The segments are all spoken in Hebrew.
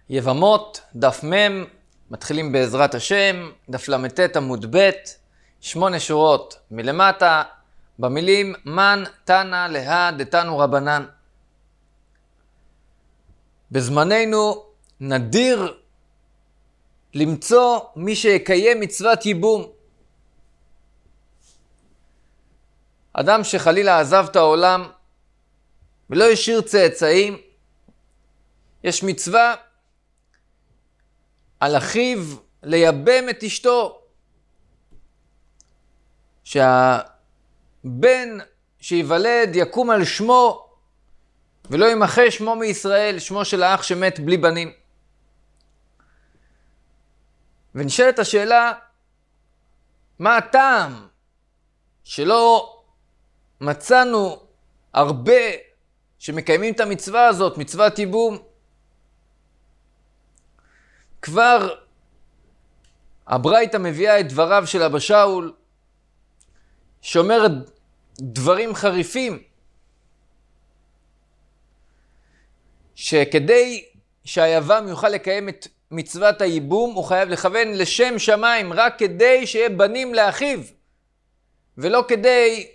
יבמות, דף מ', מתחילים בעזרת השם, דף למ"ט עמוד ב', 8 שורות מלמטה, במילים מן תנא להא דתנו רבנן. בזמננו נדיר למצוא מי שיקיים מצוות ייבום. אדם שחלילה עזב את העולם ולא השאיר צאצאים, יש מצווה על אחיו לייבם את אשתו, שהבן שיוולד יקום על שמו ולא ימחה שמו מישראל, שמו של האח שמת בלי בנים. ונשאלת השאלה, מה הטעם שלא מצאנו הרבה שמקיימים את המצווה הזאת, מצוות ייבום? כבר הברייתא מביאה את דבריו של אבא שאול, שאומר דברים חריפים, שכדי שהיבם יוכל לקיים את מצוות הייבום, הוא חייב לכוון לשם שמיים, רק כדי שיהיה בנים לאחיו, ולא כדי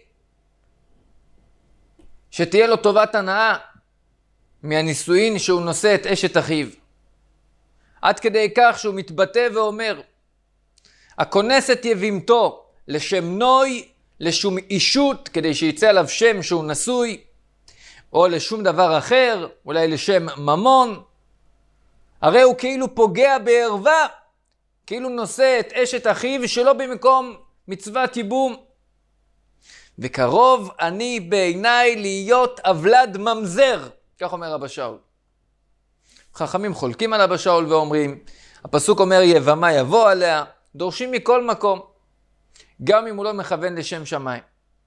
שתהיה לו טובת הנאה מהנישואין שהוא נושא את אשת אחיו. עד כדי כך שהוא מתבטא ואומר, הכונס את יבימתו לשם נוי, לשום אישות, כדי שיצא עליו שם שהוא נשוי, או לשום דבר אחר, אולי לשם ממון, הרי הוא כאילו פוגע בערווה, כאילו נושא את אשת אחיו שלא במקום מצוות ייבום. וקרוב אני בעיניי להיות אבלד ממזר, כך אומר אבא שאול. חכמים חולקים על אבא שאול ואומרים, הפסוק אומר יבמה יבוא עליה, דורשים מכל מקום, גם אם הוא לא מכוון לשם שמיים.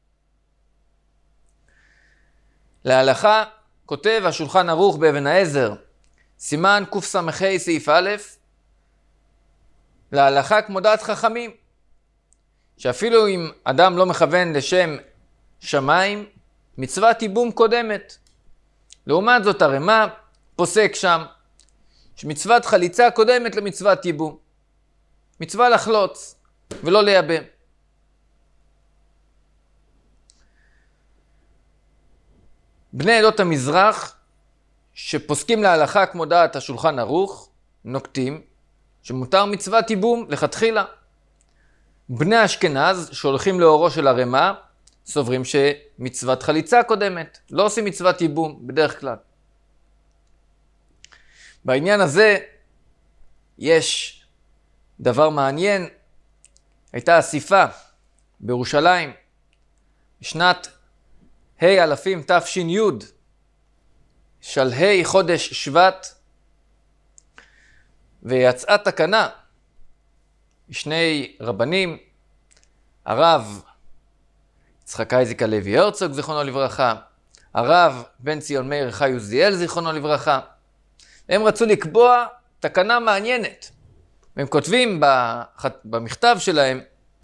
להלכה כותב השולחן ערוך באבן העזר, סימן קס"ה סעיף א', להלכה כמו דעת חכמים, שאפילו אם אדם לא מכוון לשם שמיים, מצוות ייבום קודמת. לעומת זאת הרמ"א פוסק שם, שמצוות חליצה קודמת למצוות ייבום. מצווה לחלוץ ולא לייבם. בני עדות המזרח שפוסקים להלכה כמו דעת השולחן ערוך, נוקטים שמותר מצוות ייבום לכתחילה. בני אשכנז שהולכים לאורו של הרמ"א, סוברים שמצוות חליצה קודמת, לא עושים מצוות ייבום בדרך כלל. בעניין הזה יש דבר מעניין. הייתה אסיפה בירושלים בשנת אלפים תש"י, שלהי חודש שבט, ויצאה תקנה שני רבנים, הרב יצחק אייזיק הלוי הרצוג זיכרונו לברכה, הרב בן ציון מאיר חי עוזיאל זיכרונו לברכה. הם רצו לקבוע תקנה מעניינת, והם כותבים במכתב שלהם,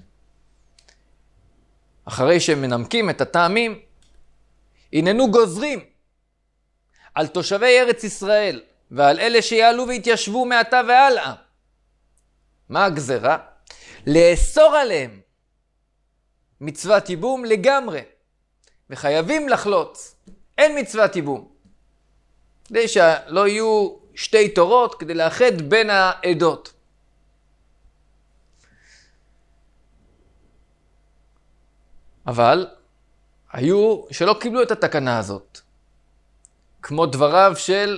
אחרי שהם מנמקים את הטעמים, הננו גוזרים על תושבי ארץ ישראל ועל אלה שיעלו והתיישבו מעתה והלאה. מה הגזרה? לאסור עליהם מצוות ייבום לגמרי, וחייבים לחלוץ. אין מצוות ייבום, כדי שלא יהיו שתי תורות, כדי לאחד בין העדות. אבל היו שלא קיבלו את התקנה הזאת, כמו דבריו של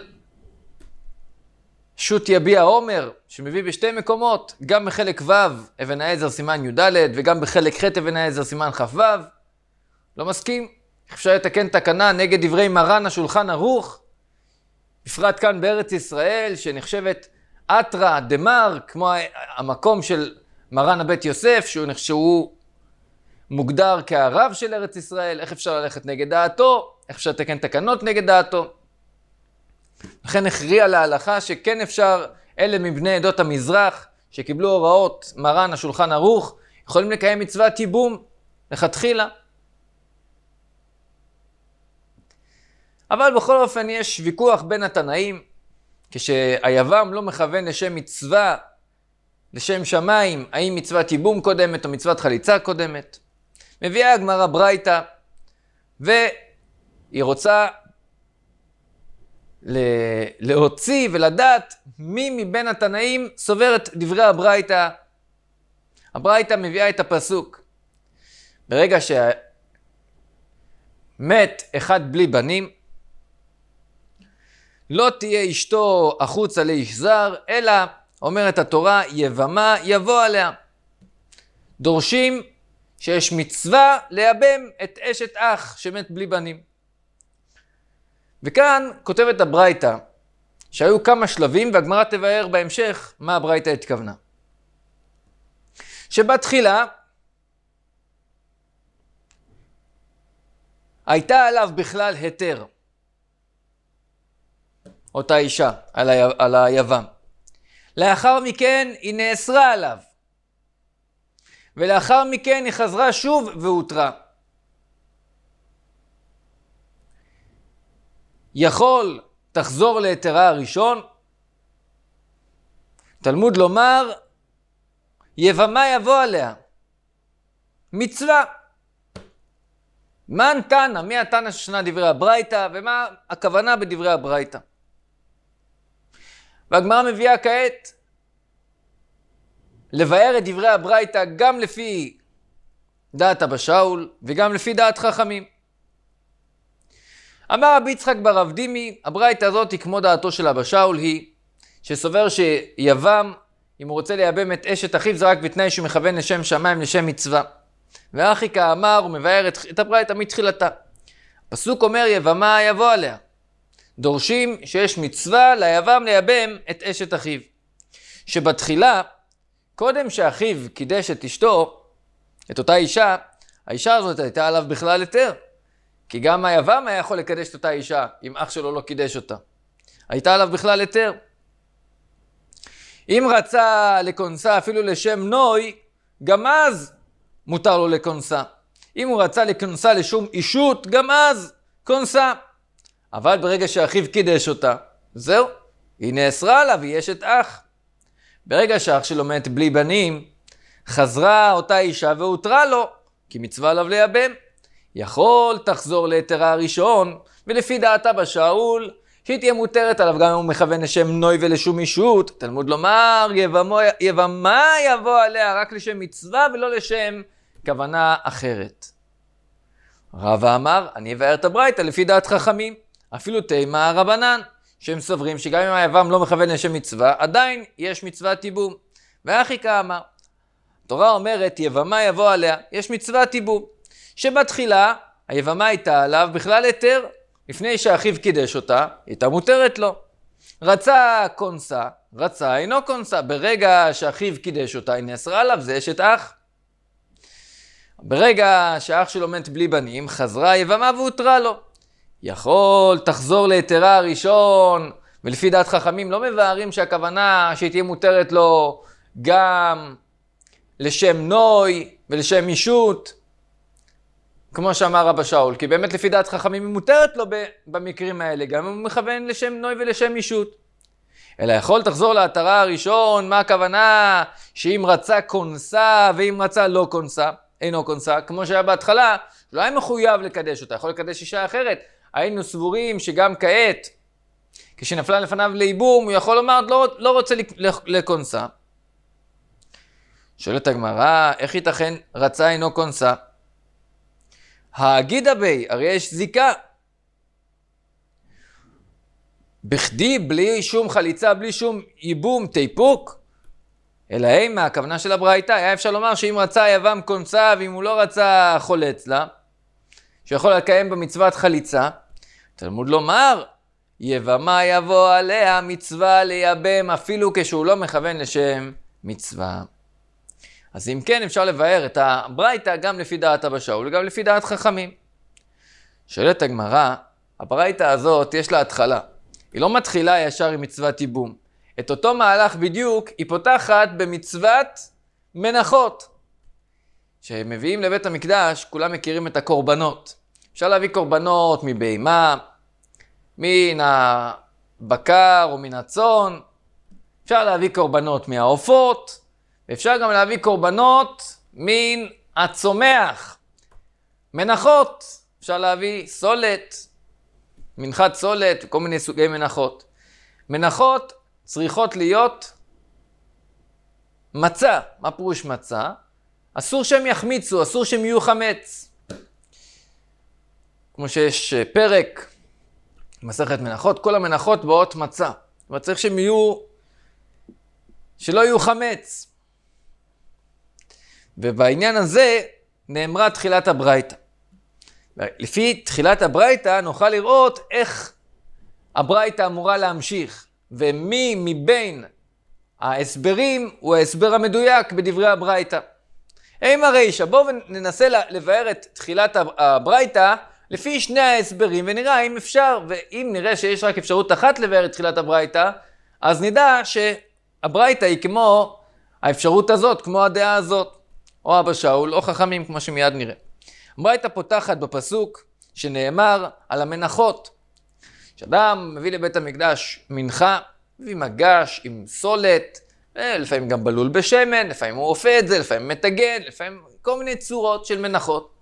שו"ת יביע עומר, שמביא בשתי מקומות, גם בחלק ו' אבן העזר סימן י"ד, וגם בחלק ח' אבן העזר סימן כ"ו. לא מסכים. אפשר לתקן תקנה נגד דברי מרן השולחן ערוך, בפרט כאן בארץ ישראל, שנחשבת אתרא דמר, כמו המקום של מרן הבית יוסף, שהוא מוגדר כהרב של ארץ ישראל. איך אפשר ללכת נגד דעתו? איך אפשר לתקן תקנות נגד דעתו? לכן הכריע להלכה שכן אפשר, אלה מבני עדות המזרח שקיבלו הוראות מרן השולחן ערוך, יכולים לקיים מצוות ייבום לכתחילה. אבל בכל אופן יש ויכוח בין התנאים, כשהיבם לא מכוון לשם מצווה, לשם שמיים, האם מצוות ייבום קודמת או מצוות חליצה קודמת. מביאה הגמרא ברייתא, והיא רוצה להוציא ולדעת מי מבין התנאים סובר את דברי הברייתא. הברייתא מביאה את הפסוק: ברגע שמת אחד בלי בנים, לא תהיה אשתו החוצה לאיש זר, אלא, אומרת התורה, יבמה יבוא עליה. דורשים שיש מצווה לייבם את אשת אח שמת בלי בנים. וכאן כותבת הברייתא שהיו כמה שלבים, והגמרא תבאר בהמשך מה הברייתא התכוונה. שבתחילה הייתה עליו בכלל היתר, אותה אישה, על היבם. לאחר מכן היא נאסרה עליו, ולאחר מכן היא חזרה שוב והותרה. יכול תחזור ליתרה הראשון? תלמוד לומר, יבמה יבוא עליה. מצווה. מה התנא? מי התנא ששנה דברי הברייתא, ומה הכוונה בדברי הברייתא? והגמרא מביאה כעת לבאר את דברי הברייתא גם לפי דעת אבא שאול וגם לפי דעת חכמים. אמר רבי יצחק בר אבדימי, הברייתא הזאת היא כמו דעתו של אבא שאול, היא שסובר שיבם, אם הוא רוצה לייבם את אשת אחיו, זה רק בתנאי שהוא מכוון לשם שמיים, לשם מצווה. ואחי כאמר, הוא מבאר את הברייתא מתחילתה. הפסוק אומר, יבמה יבוא עליה. דורשים שיש מצווה ליבם לייבם את אשת אחיו. שבתחילה, קודם שאחיו קידש את אשתו, את אותה אישה, האישה הזאת הייתה עליו בכלל היתר. כי גם היבם היה יכול לקדש את אותה אישה, אם אח שלו לא קידש אותה. הייתה עליו בכלל היתר. אם רצה לקונסה אפילו לשם נוי, גם אז מותר לו לקונסה. אם הוא רצה לקונסה לשום אישות, גם אז קונסה. אבל ברגע שאחיו קידש אותה, זהו, היא נאסרה עליו, היא אשת אח. ברגע שאח שלו מת בלי בנים, חזרה אותה אישה והותרה לו, כי מצווה עליו לייבם. יכול תחזור ליתרה הראשון, ולפי דעת אבא שאול, שהיא תהיה מותרת עליו גם אם הוא מכוון לשם נוי ולשום אישות. תלמוד לומר, יבמה יבוא עליה רק לשם מצווה ולא לשם כוונה אחרת. רבא אמר, אני אבאר את הברייתא לפי דעת חכמים, אפילו תימא רבנן, שהם סוברים שגם אם היבם לא מכוון לשם מצווה, עדיין יש מצוות ייבום. ואחי כאמר, התורה אומרת, יבמה יבוא עליה, יש מצוות ייבום. שבתחילה היבמה הייתה עליו בכלל היתר, לפני שאחיו קידש אותה, הייתה מותרת לו. רצה קונסה, רצה אינו קונסה. ברגע שאחיו קידש אותה, היא נאסרה עליו, זה אשת אח. ברגע שאח שלו מת בלי בנים, חזרה היבמה והותרה לו. יכול תחזור ליתרה הראשון, ולפי דעת חכמים לא מבארים שהכוונה שהיא תהיה מותרת לו גם לשם נוי ולשם אישות, כמו שאמר אבא שאול, כי באמת לפי דעת חכמים היא מותרת לו במקרים האלה, גם אם הוא מכוון לשם נוי ולשם אישות. אלא יכול תחזור ליתרה הראשון, מה הכוונה? שאם רצה קונסה ואם רצה לא קונסה, אינו קונסה, כמו שהיה בהתחלה, לא היה מחויב לקדש אותה, יכול לקדש אישה אחרת. היינו סבורים שגם כעת, כשנפלה לפניו לייבום, הוא יכול לומר, לא רוצה לקונסה. שואלת הגמרא, איך ייתכן רצה אינו קונסה? הגידה בי, הרי יש זיקה. בכדי, בלי שום חליצה, בלי שום ייבום, תיפוק. אלא מה הכוונה של הברייתא, היה אפשר לומר שאם רצה יבם קונסה, ואם הוא לא רצה חולץ לה, שיכול לקיים במצוות חליצה, תלמוד לומר, יבמה יבוא עליה מצווה לייבם, אפילו כשהוא לא מכוון לשם מצווה. אז אם כן, אפשר לבאר את הברייתא גם לפי דעת אבא שאול וגם לפי דעת חכמים. שואלת הגמרא, הברייתא הזאת יש לה התחלה. היא לא מתחילה ישר עם מצוות ייבום. את אותו מהלך בדיוק היא פותחת במצוות מנחות. שמביאים לבית המקדש, כולם מכירים את הקורבנות. אפשר להביא קורבנות מבהמה, מן בקר או מן הצאן, אפשר להביא קורבנות מהעופות, ואפשר גם להביא קורבנות מן הצומח. מנחות, אפשר להביא סולת, מנחת סולת, כל מיני סוגי מנחות. מנחות צריכות להיות מצה. מה פירוש מצה? אסור שהם יחמיצו, אסור שהם יהיו חמץ. כמו שיש פרק, מסכת מנחות, כל המנחות באות מצה. אבל צריך שהם יהיו, שלא יהיו חמץ. ובעניין הזה נאמרה תחילת הברייתא. לפי תחילת הברייתא נוכל לראות איך הברייתא אמורה להמשיך, ומי מבין ההסברים הוא ההסבר המדויק בדברי הברייתא. עם הרישא, בואו ננסה לבאר את תחילת הברייתא לפי שני ההסברים, ונראה אם אפשר, ואם נראה שיש רק אפשרות אחת לבאר את תחילת הברייתא, אז נדע שהברייתא היא כמו האפשרות הזאת, כמו הדעה הזאת, או אבא שאול, או חכמים, כמו שמיד נראה. הברייתא פותחת בפסוק שנאמר על המנחות. כשאדם מביא לבית המקדש מנחה, מביא מגש עם סולת, לפעמים גם בלול בשמן, לפעמים הוא אופה את זה, לפעמים מטגן, לפעמים כל מיני צורות של מנחות.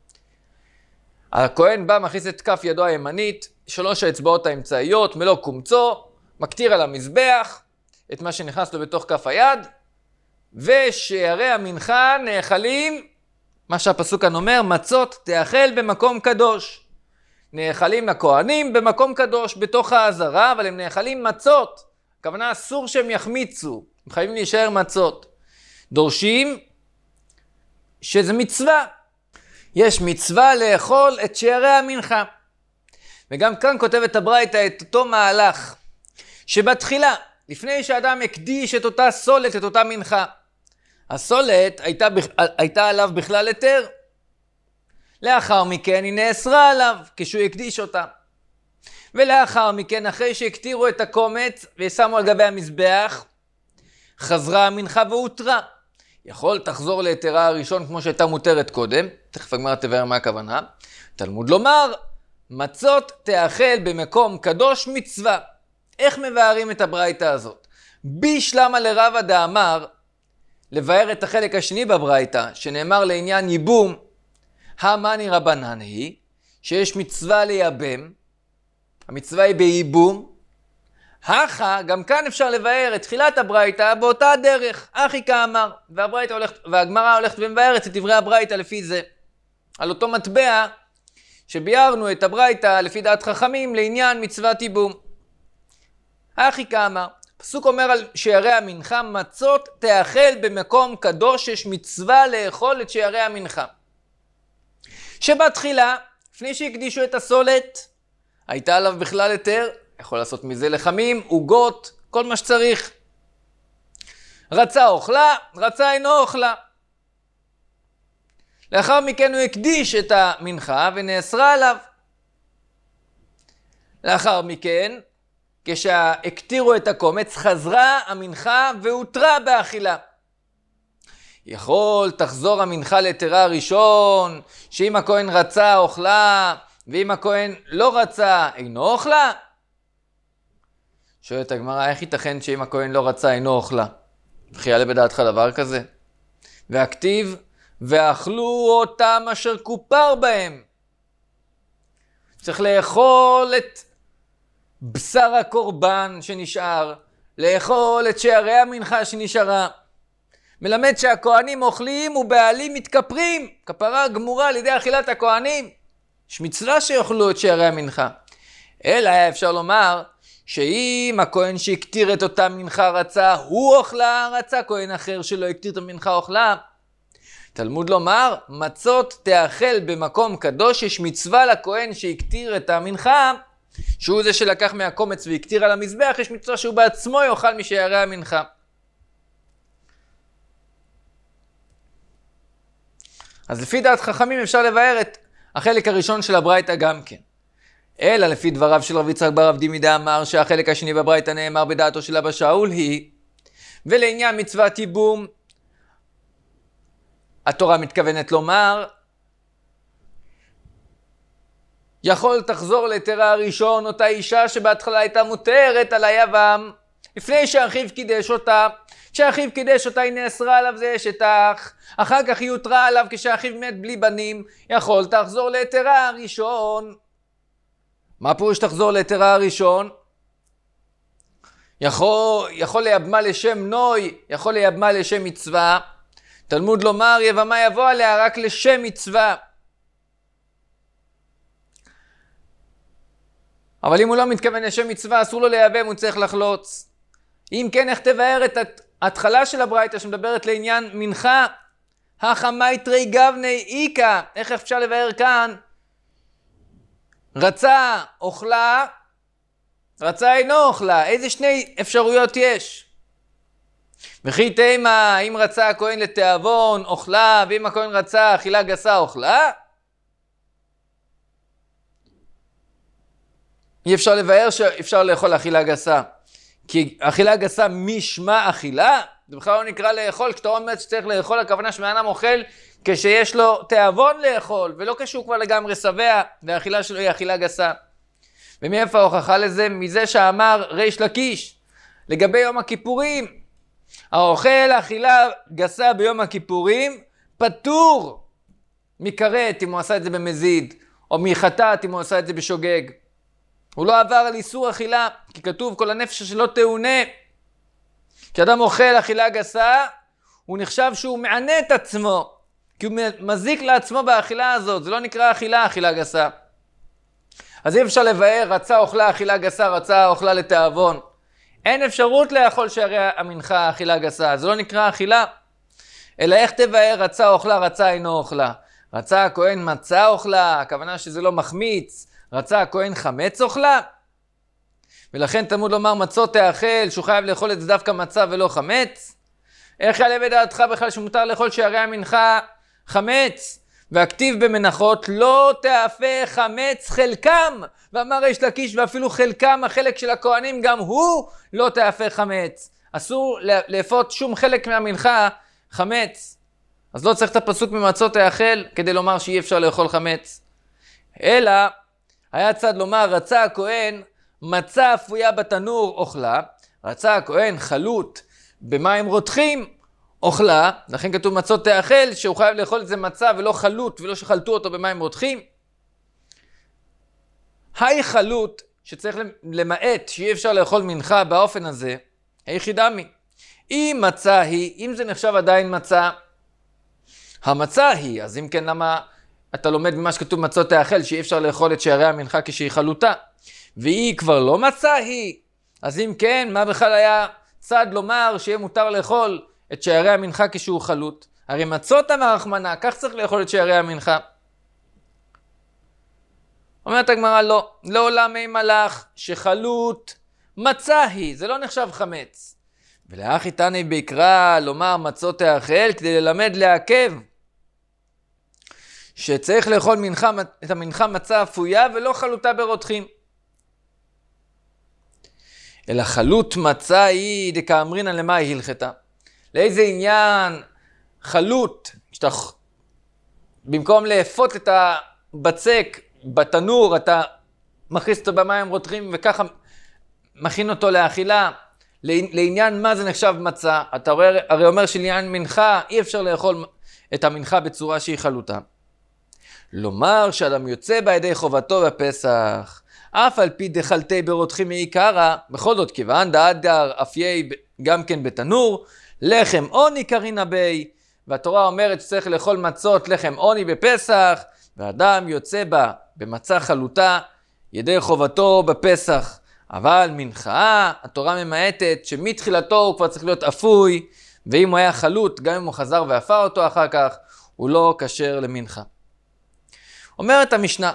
הכהן בא, מכניס את כף ידו הימנית, 3 האצבעות האמצעיות, מלוא קומצו, מקטיר על המזבח את מה שנכנס לו בתוך כף היד, ושערי המנחה נאכלים, מה שהפסוק כאן אומר, מצות תאכל במקום קדוש. נאכלים לכהנים במקום קדוש, בתוך העזרה, אבל הם נאכלים מצות. הכוונה אסור שהם יחמיצו, הם חייבים להישאר מצות. דורשים שזה מצווה. יש מצווה לאכול את שערי המנחה. וגם כאן כותבת הברייתא את אותו מהלך, שבתחילה, לפני שאדם הקדיש את אותה סולת, את אותה מנחה, הסולת הייתה עליו בכלל היתר. לאחר מכן היא נאסרה עליו כשהוא הקדיש אותה. ולאחר מכן, אחרי שהקטירו את הקומץ ושמו על גבי המזבח, חזרה המנחה והותרה. יכול תחזור ליתרה הראשון כמו שהייתה מותרת קודם, תכף הגמרא תבאר מה הכוונה. תלמוד לומר, מצות תאכל במקום קדוש מצווה. איך מבארים את הברייתא הזאת? בישלמה לרבא דאמר, לבאר את החלק השני בברייתא, שנאמר לעניין ייבום, המאני רבנן היא, שיש מצווה לייבם, המצווה היא בייבום, גם כאן אפשר לבאר את תחילת הברייתא באותה דרך, אחי כאמר, והגמרא הולכת ומבארת את דברי הברייתא לפי זה, על אותו מטבע שביארנו את הברייתא לפי דעת חכמים לעניין מצוות ייבום. אחי כאמר, פסוק אומר על שערי המנחה, מצות תאכל במקום קדוש, יש מצווה לאכול את שערי המנחה. שבתחילה, לפני שהקדישו את הסולת, הייתה עליו בכלל היתר, יכול לעשות מזה לחמים, עוגות, כל מה שצריך. רצה אוכלה, רצה אינו אוכלה. לאחר מכן הוא הקדיש את המנחה ונאסרה עליו. לאחר מכן, כשהקטירו את הקומץ, חזרה המנחה והותרה באכילה. יכול תחזור המנחה ליתרה הראשון, שאם הכהן רצה אוכלה, ואם הכהן לא רצה אינו אוכלה? שואלת הגמרא, איך ייתכן שאם הכהן לא רצה אינו אוכלה? וכי יעלה בדעתך דבר כזה? והכתיב, ואכלו אותם אשר כופר בהם. צריך לאכול את בשר הקורבן שנשאר, לאכול את שערי המנחה שנשארה. מלמד שהכהנים אוכלים ובעלים מתכפרים, כפרה גמורה על ידי אכילת הכהנים. יש מצווה שיאכלו את שערי המנחה. אלא היה אפשר לומר שאם הכהן שהקטיר את אותה מנחה רצה, הוא אוכלה, רצה כהן אחר שלא הקטיר את המנחה אוכלה. תלמוד לומר, מצות תאכל במקום קדוש, יש מצווה לכהן שהקטיר את המנחה, שהוא זה שלקח מהקומץ והקטיר על המזבח, יש מצווה שהוא בעצמו יאכל משערי המנחה. אז לפי דעת חכמים אפשר לבאר את החלק הראשון של הברייתא גם כן. אלא לפי דבריו של רב יצחק בר רב דימי דאמר שהחלק השני בברייתא נאמר בדעתו של אבא שאול היא, ולעניין מצוות ייבום, התורה מתכוונת לומר, יכול תחזור להיתרה הראשון, אותה אישה שבהתחלה הייתה מותרת על היבם, לפני שאחיו קידש אותה. כשאחיו קידש אותה היא נאסרה עליו זה אשת אח, אחר כך היא הותרה עליו כשאחיו מת בלי בנים, יכול תחזור להיתרה הראשון. מה פירוש תחזור להיתרה הראשון? יכול לייבמה לשם נוי, יכול לייבמה לשם מצווה. תלמוד לומר יבמה יבוא עליה רק לשם מצווה. אבל אם הוא לא מתכוון לשם מצווה, אסור לו לייבם, הוא צריך לחלוץ. אם כן, איך תבאר את ההתחלה של הברייתא שמדברת לעניין מנחה? החמייטרי גבני איקה. איך אפשר לבאר כאן? רצה אוכלה, רצה אינו אוכלה. איזה שני אפשרויות יש? וכי תימה, אם רצה הכהן לתיאבון אוכלה, ואם הכהן רצה אכילה גסה אוכלה? אי אפשר לבאר שאפשר לאכול אכילה גסה. כי אכילה גסה משמע אכילה? זה בכלל לא נקרא לאכול. כשאתה אומר שצריך לאכול, הכוונה שמאדם אוכל כשיש לו תיאבון לאכול, ולא כשהוא כבר לגמרי שבע, והאכילה שלו היא אכילה גסה. ומאיפה ההוכחה לזה? מזה שאמר ריש לקיש, לגבי יום הכיפורים, האוכל אכילה גסה ביום הכיפורים, פטור מכרת אם הוא עשה את זה במזיד, או מחטאת אם הוא עשה את זה בשוגג. הוא לא עבר על איסור אכילה, כי כתוב כל הנפש שלא תאונה. כשאדם אוכל אכילה גסה, הוא נחשב שהוא מענה את עצמו, כי הוא מזיק לעצמו באכילה הזאת. זה לא נקרא אכילה גסה. אז אי אפשר לבאר רצה אוכלה אכילה גסה, רצה אוכלה לתיאבון. אין אפשרות לאכול שערי המנחה אכילה גסה, זה לא נקרא אכילה. אלא איך תבאר רצה אוכלה, רצה אינו אוכלה? רצה הכהן מצה אוכלה, הכוונה שזה לא מחמיץ. רצה הכהן חמץ אוכלה. ולכן תלמוד לומר מצות תאכל, שהוא חייב לאכול את זה דווקא מצה ולא חמץ. איך יעלה בדעתך בכלל שמותר לאכול שערי המנחה חמץ? והכתיב במנחות לא תאפה חמץ חלקם, ואמר ריש לקיש ואפילו חלקם, החלק של הכהנים גם הוא לא תאפה חמץ. אסור לאפות שום חלק מהמנחה חמץ. אז לא צריך את הפסוק ממצות תאכל כדי לומר שאי אפשר לאכול חמץ. אלא היה צד לומר רצה הכהן מצה אפויה בתנור אוכלה, רצה הכהן חלוט במים רותחים אוכלה, לכן כתוב מצות תאכל, שהוא חייב לאכול את זה מצה ולא חלוט, ולא שחלטו אותו במים רותחים. היי חלוט, שצריך למעט, שאי אפשר לאכול מנחה באופן הזה, היחידה מי. אם מצה היא, אם זה נחשב עדיין מצה, המצה היא, אז אם כן למה אתה לומד ממה שכתוב מצות תאכל, שאי אפשר לאכול את שערי המנחה כשהיא חלוטה, והיא כבר לא מצה היא, אז אם כן, מה בכלל היה צד לומר שיהיה מותר לאכול את שערי המנחה כשהוא חלוט? הרי מצות אמר רחמנא, כך צריך לאכול את שערי המנחה. אומרת הגמרא לא, לעולם אין מלאך שחלוט מצה היא, זה לא נחשב חמץ. ולאחי תני ביקרא לומר מצות תאכל כדי ללמד לעכב, שצריך לאכול את המנחה מצה אפויה ולא חלוטה ברותחים. אלא חלוט מצה היא דקאמרינא למה היא הלכתה. לאיזה עניין חלוט, שאתה במקום לאפות את הבצק בתנור, אתה מכניס אותו במים רותחים וככה מכין אותו לאכילה. לעניין מה זה נחשב מצה? אתה הרי אומר שלעניין מנחה אי אפשר לאכול את המנחה בצורה שהיא חלוטה. לומר שאדם יוצא בידי חובתו בפסח, אף על פי דחלתי ברותחים מעיקרא, בכל זאת כיוון דאדר אפיי גם כן בתנור, לחם עוני קרינא בי, והתורה אומרת שצריך לאכול מצות לחם עוני בפסח, ואדם יוצא בה במצה חלוטה ידי חובתו בפסח. אבל מנחה, התורה ממעטת שמתחילתו הוא כבר צריך להיות אפוי, ואם הוא היה חלוט, גם אם הוא חזר ואפה אותו אחר כך, הוא לא כשר למנחה. אומרת המשנה,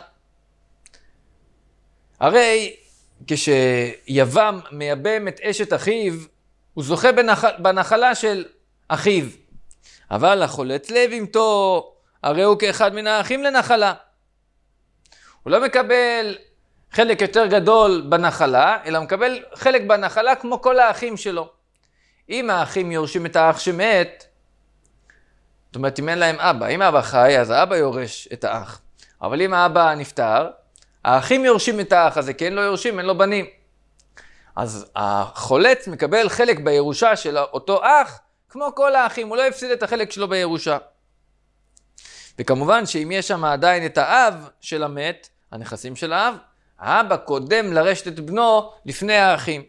הרי כשיבם מייבם את אשת אחיו, הוא זוכה בנחלה של אחיו. אבל החולץ לב אימתו, הרי הוא כאחד מן האחים לנחלה. הוא לא מקבל חלק יותר גדול בנחלה, אלא מקבל חלק בנחלה כמו כל האחים שלו. אם האחים יורשים את האח שמת, זאת אומרת אם אין להם אבא, אם האבא חי אז האבא יורש את האח. אבל אם האבא נפטר, האחים יורשים את האח הזה, כי אין לו יורשים, אין לו בנים. אז החולץ מקבל חלק בירושה של אותו אח, כמו כל האחים, הוא לא הפסיד את החלק שלו בירושה. וכמובן שאם יש שם עדיין את האב של המת, הנכסים של האב, האבא קודם לרשת את בנו לפני האחים.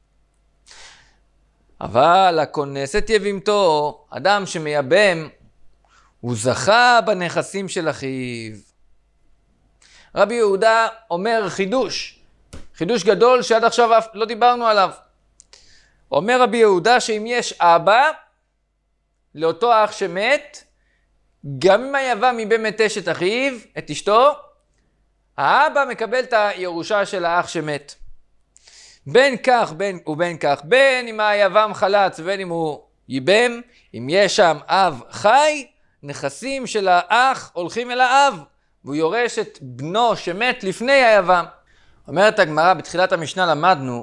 אבל הכונס את יבימתו, אדם שמייבם, הוא זכה בנכסים של אחיו. רבי יהודה אומר חידוש גדול שעד עכשיו לא דיברנו עליו. אומר רבי יהודה שאם יש אבא לאותו אח שמת, גם אם היבם ייבם את אשת אחיו, את אשתו, האבא מקבל את הירושה של האח שמת. בין כך ובין כך, בין אם היבם חלץ ובין אם הוא ייבם, אם יש שם אב חי, נכסים של האח הולכים אל האב, והוא יורש את בנו שמת לפני היבם. אומרת הגמרא, בתחילת המשנה למדנו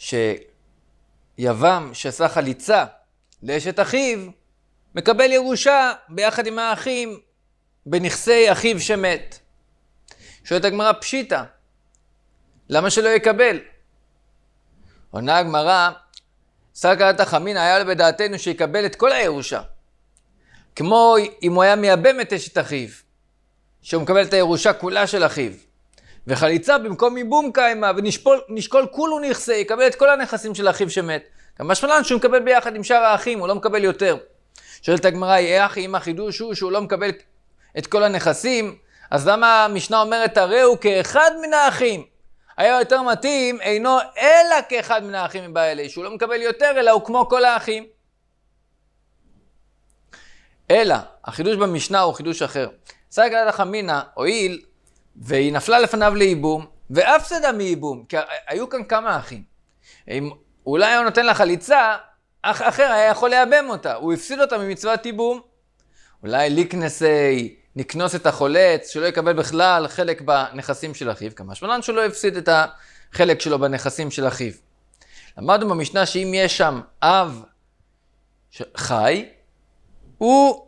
שיבם שעשה חליצה לאשת אחיו, מקבל ירושה ביחד עם האחים בנכסי אחיו שמת. שואלת הגמרא, פשיטא, למה שלא יקבל? עונה הגמרא, סקת החמינא היה בדעתנו שיקבל את כל הירושה. כמו אם הוא היה מייבם את אשת אחיו, שהוא מקבל את הירושה כולה של אחיו. וחליצה במקום ייבום קיימה, ונשקול כולו נכסי, יקבל את כל הנכסים של אחיו שמת. גם משמען שהוא מקבל ביחד עם שאר האחים, הוא לא מקבל יותר. שואלת הגמרא, אם החידוש הוא שהוא לא מקבל את כל הנכסים, אז למה המשנה אומרת, הרי הוא כאחד מן האחים? היה יותר מתאים, אינו אלא כאחד מן האחים מבא אלי, שהוא לא מקבל יותר, אלא הוא כמו כל האחים. אלא, החידוש במשנה הוא חידוש אחר. סקת החמינא הועיל, והיא נפלה לפניו לייבום, והפסדה מייבום, כי היו כאן כמה אחים. אם אולי הוא נותן לה חליצה, אח אחר היה יכול לייבם אותה, הוא הפסיד אותה ממצוות ייבום. אולי ליקנסי, נקנוס את החולץ, שלא יקבל בכלל חלק בנכסים של אחיו, כמה שמלן שלא הפסיד את החלק שלו בנכסים של אחיו. למדנו במשנה שאם יש שם אב חי, הוא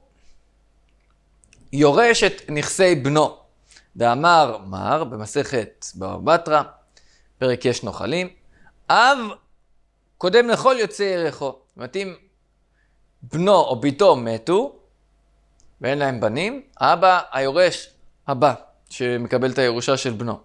יורש את נכסי בנו. ואמר מר במסכת בבא בתרא, פרק יש נוחלים, אב קודם לכל יוצא ירחו. זאת אומרת, אם בנו או ביתו מתו, ואין להם בנים, האבא היורש הבא, שמקבל את הירושה של בנו.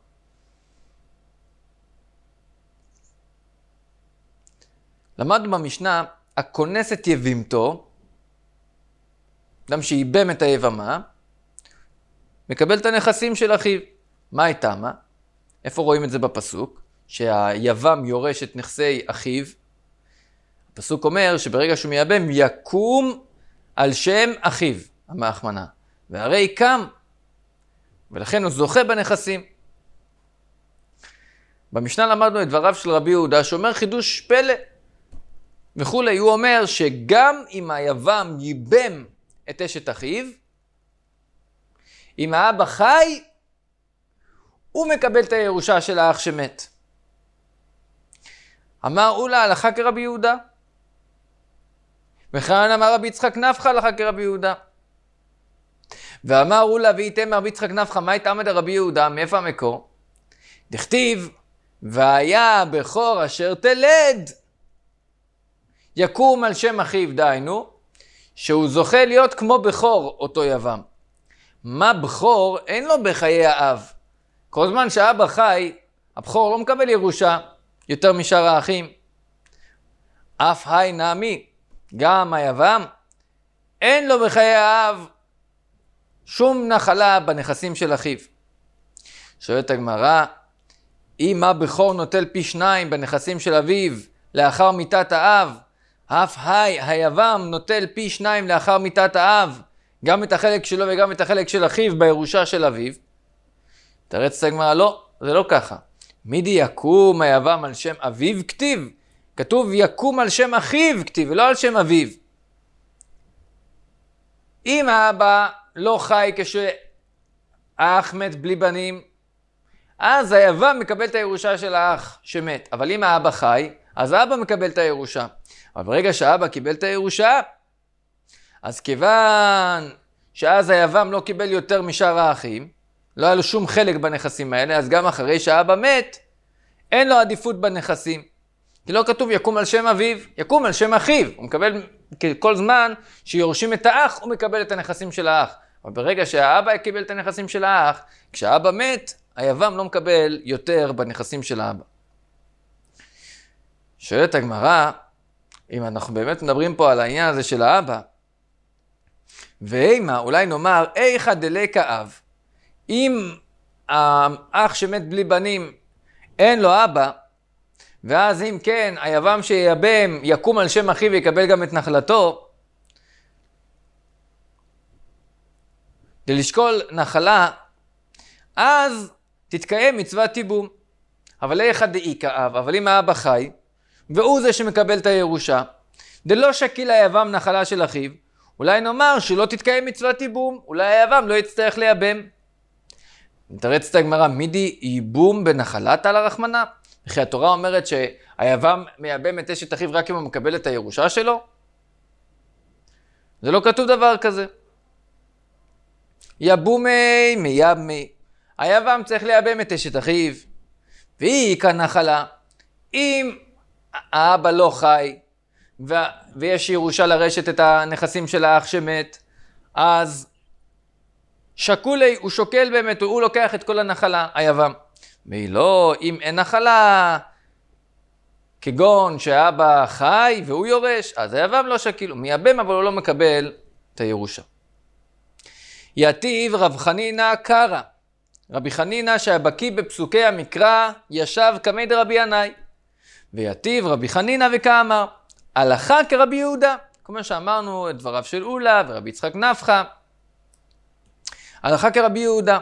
למדנו במשנה, הכונס את יבימתו, אדם שייבם את היבמה, מקבל את הנכסים של אחיו. מה הייתה מה? איפה רואים את זה בפסוק? שהיבם יורש את נכסי אחיו. הפסוק אומר שברגע שהוא מייבם יקום על שם אחיו, המאחמנה, והרי קם, ולכן הוא זוכה בנכסים. במשנה למדנו את דבריו של רבי יהודה שאומר חידוש פלא וכולי. הוא אומר שגם אם היבם ייבם את אשת אחיו, אם האבא חי, הוא מקבל את הירושה של האח שמת. אמר אולה הלכה כרבי יהודה, וכאן אמר רבי יצחק נפחא הלכה כרבי יהודה. ואמר אולה ואיתם רבי יצחק נפחא, מה התעמד רבי יהודה? מאיפה המקור? דכתיב, והיה בכור אשר תלד יקום על שם אחיו, דהיינו, שהוא זוכה להיות כמו בכור אותו יבם. מה בכור? אין לו בחיי האב. כל זמן שהאבא חי, הבכור לא מקבל ירושה יותר משאר האחים. אף היי נעמי, גם היבם, אין לו בחיי האב שום נחלה בנכסים של אחיו. שואלת הגמרא, אם הבכור נוטל פי 2 בנכסים של אביו לאחר מיתת האב, אף היבם נוטל פי 2 לאחר מיתת האב, גם את החלק שלו וגם את החלק של אחיו בירושה של אביו. תרץ הגמרא, לא, זה לא ככה. מידי יקום היבם על שם אביו כתיב, כתוב יקום על שם אחיו כתיב, ולא על שם אביו. אם האבא לא חי כשהאח מת בלי בנים, אז היבם מקבל את הירושה של האח שמת. אבל אם האבא חי, אז האבא מקבל את הירושה. אבל ברגע שהאבא קיבל את הירושה, אז כיוון שאז היבם לא קיבל יותר משאר האחים, לא היה לו שום חלק בנכסים האלה, אז גם אחרי שהאבא מת, אין לו עדיפות בנכסים. כי לא כתוב יקום על שם אביו, יקום על שם אחיו. הוא מקבל כל זמן שיורשים את האח, הוא מקבל את הנכסים של האח. אבל ברגע שהאבא יקבל את הנכסים של האח, כשהאבא מת, היבם לא מקבל יותר בנכסים של האבא. שואלת הגמרא, אם אנחנו באמת מדברים פה על העניין הזה של האבא, ואימה, אולי נאמר, איכא דלקא אב, אם האח שמת בלי בנים, אין לו אבא, ואז אם כן, היבם שיבם יקום על שם אחיו ויקבל גם את נחלתו, לשקול נחלה, אז תתקיים מצוות ייבום. אבל איכא דאיכא אב, אבל אם האבא חי, והוא זה שמקבל את הירושה, דלא שקיל היבם נחלה של אחיו, אולי נאמר שלא תתקיים מצוות ייבום, אולי היבם לא יצטרך לייבם. מתרצת הגמרא, מידי ייבום בנחלת על הרחמנה? וכי התורה אומרת שהיבם מייבם את אשת אחיו רק אם הוא מקבל את הירושה שלו? זה לא כתוב דבר כזה. יבומי מייבמי. היבם צריך לייבם את אשת אחיו, והיא כאן נחלה. אם האבא לא חי, ויש ירושה לרשת את הנכסים של האח שמת, אז שקולי, הוא שוקל באמת, הוא לוקח את כל הנחלה, היבם. ולא, אם אין נחלה, כגון שהאבא חי והוא יורש, אז היבם לא שקיל, הוא מייבם אבל הוא לא מקבל את הירושה. יתיב רב חנינא קרא. רבי חנינא שהבקיא בפסוקי המקרא ישב כמי דרבי ינאי. ויתיב רבי חנינא וכאמר, הלכה כרבי יהודה. כמו שאמרנו את דבריו של אולה ורבי יצחק נפחא. הלכה כרבי יהודה.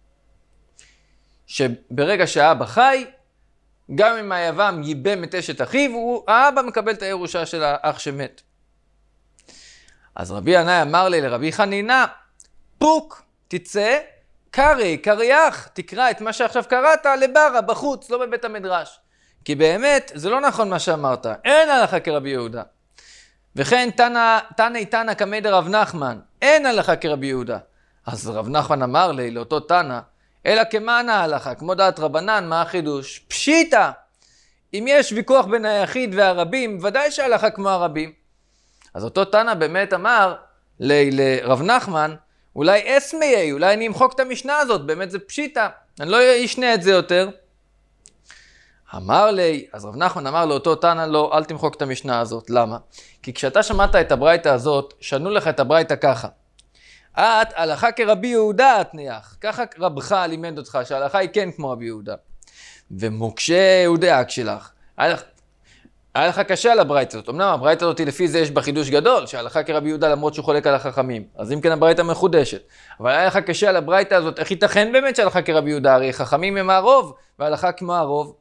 שברגע שהאבא חי, גם אם היבם ייבם את אשת אחיו, האבא מקבל את הירושה של האח שמת. אז רבי ינאי אמר לי לרבי חנינא, פוק, תצא, קריח, תקרא את מה שעכשיו קראת לברה, בחוץ, לא בבית המדרש. כי זה לא נכון מה שאמרת, אין הלכה כרבי יהודה. וכן תנא כמי דרב נחמן, אין הלכה כרבי יהודה. אז רב נחמן אמר לי לאותו תנא, אלא כמען ההלכה, כמו דעת רבנן, מה החידוש? פשיטא. אם יש ויכוח בין היחיד והרבים, ודאי שההלכה כמו הרבים. אז אותו תנא באמת אמר לרב נחמן, אולי אסמי, אולי אני אמחוק את המשנה הזאת, באמת זה פשיטא, אני לא אשנה את זה יותר. אמר לי, אז רב נחמן אמר לאותו תנא, לא, אל תמחוק את המשנה הזאת. למה? כי כשאתה שמעת את הברייתא הזאת, שנו לך את הברייתא ככה. את הלכה כרבי יהודה את ניח, ככה רבך לימד אותך שההלכה היא כן כמו רבי יהודה. ומוקשה הוא דאק שלך. היה לך קשה על הברייתא הזאת. אמנם הברייתא הזאת לפי זה יש בה חידוש גדול, שההלכה כרבי יהודה למרות שהוא חולק על החכמים. אז אם כן הברייתא מחודשת. אבל היה לך קשה על הברייתא הזאת, איך ייתכן באמת שההלכה כרבי יהודה? הרי חכמים הם הרוב, וההלכה כמו הרוב.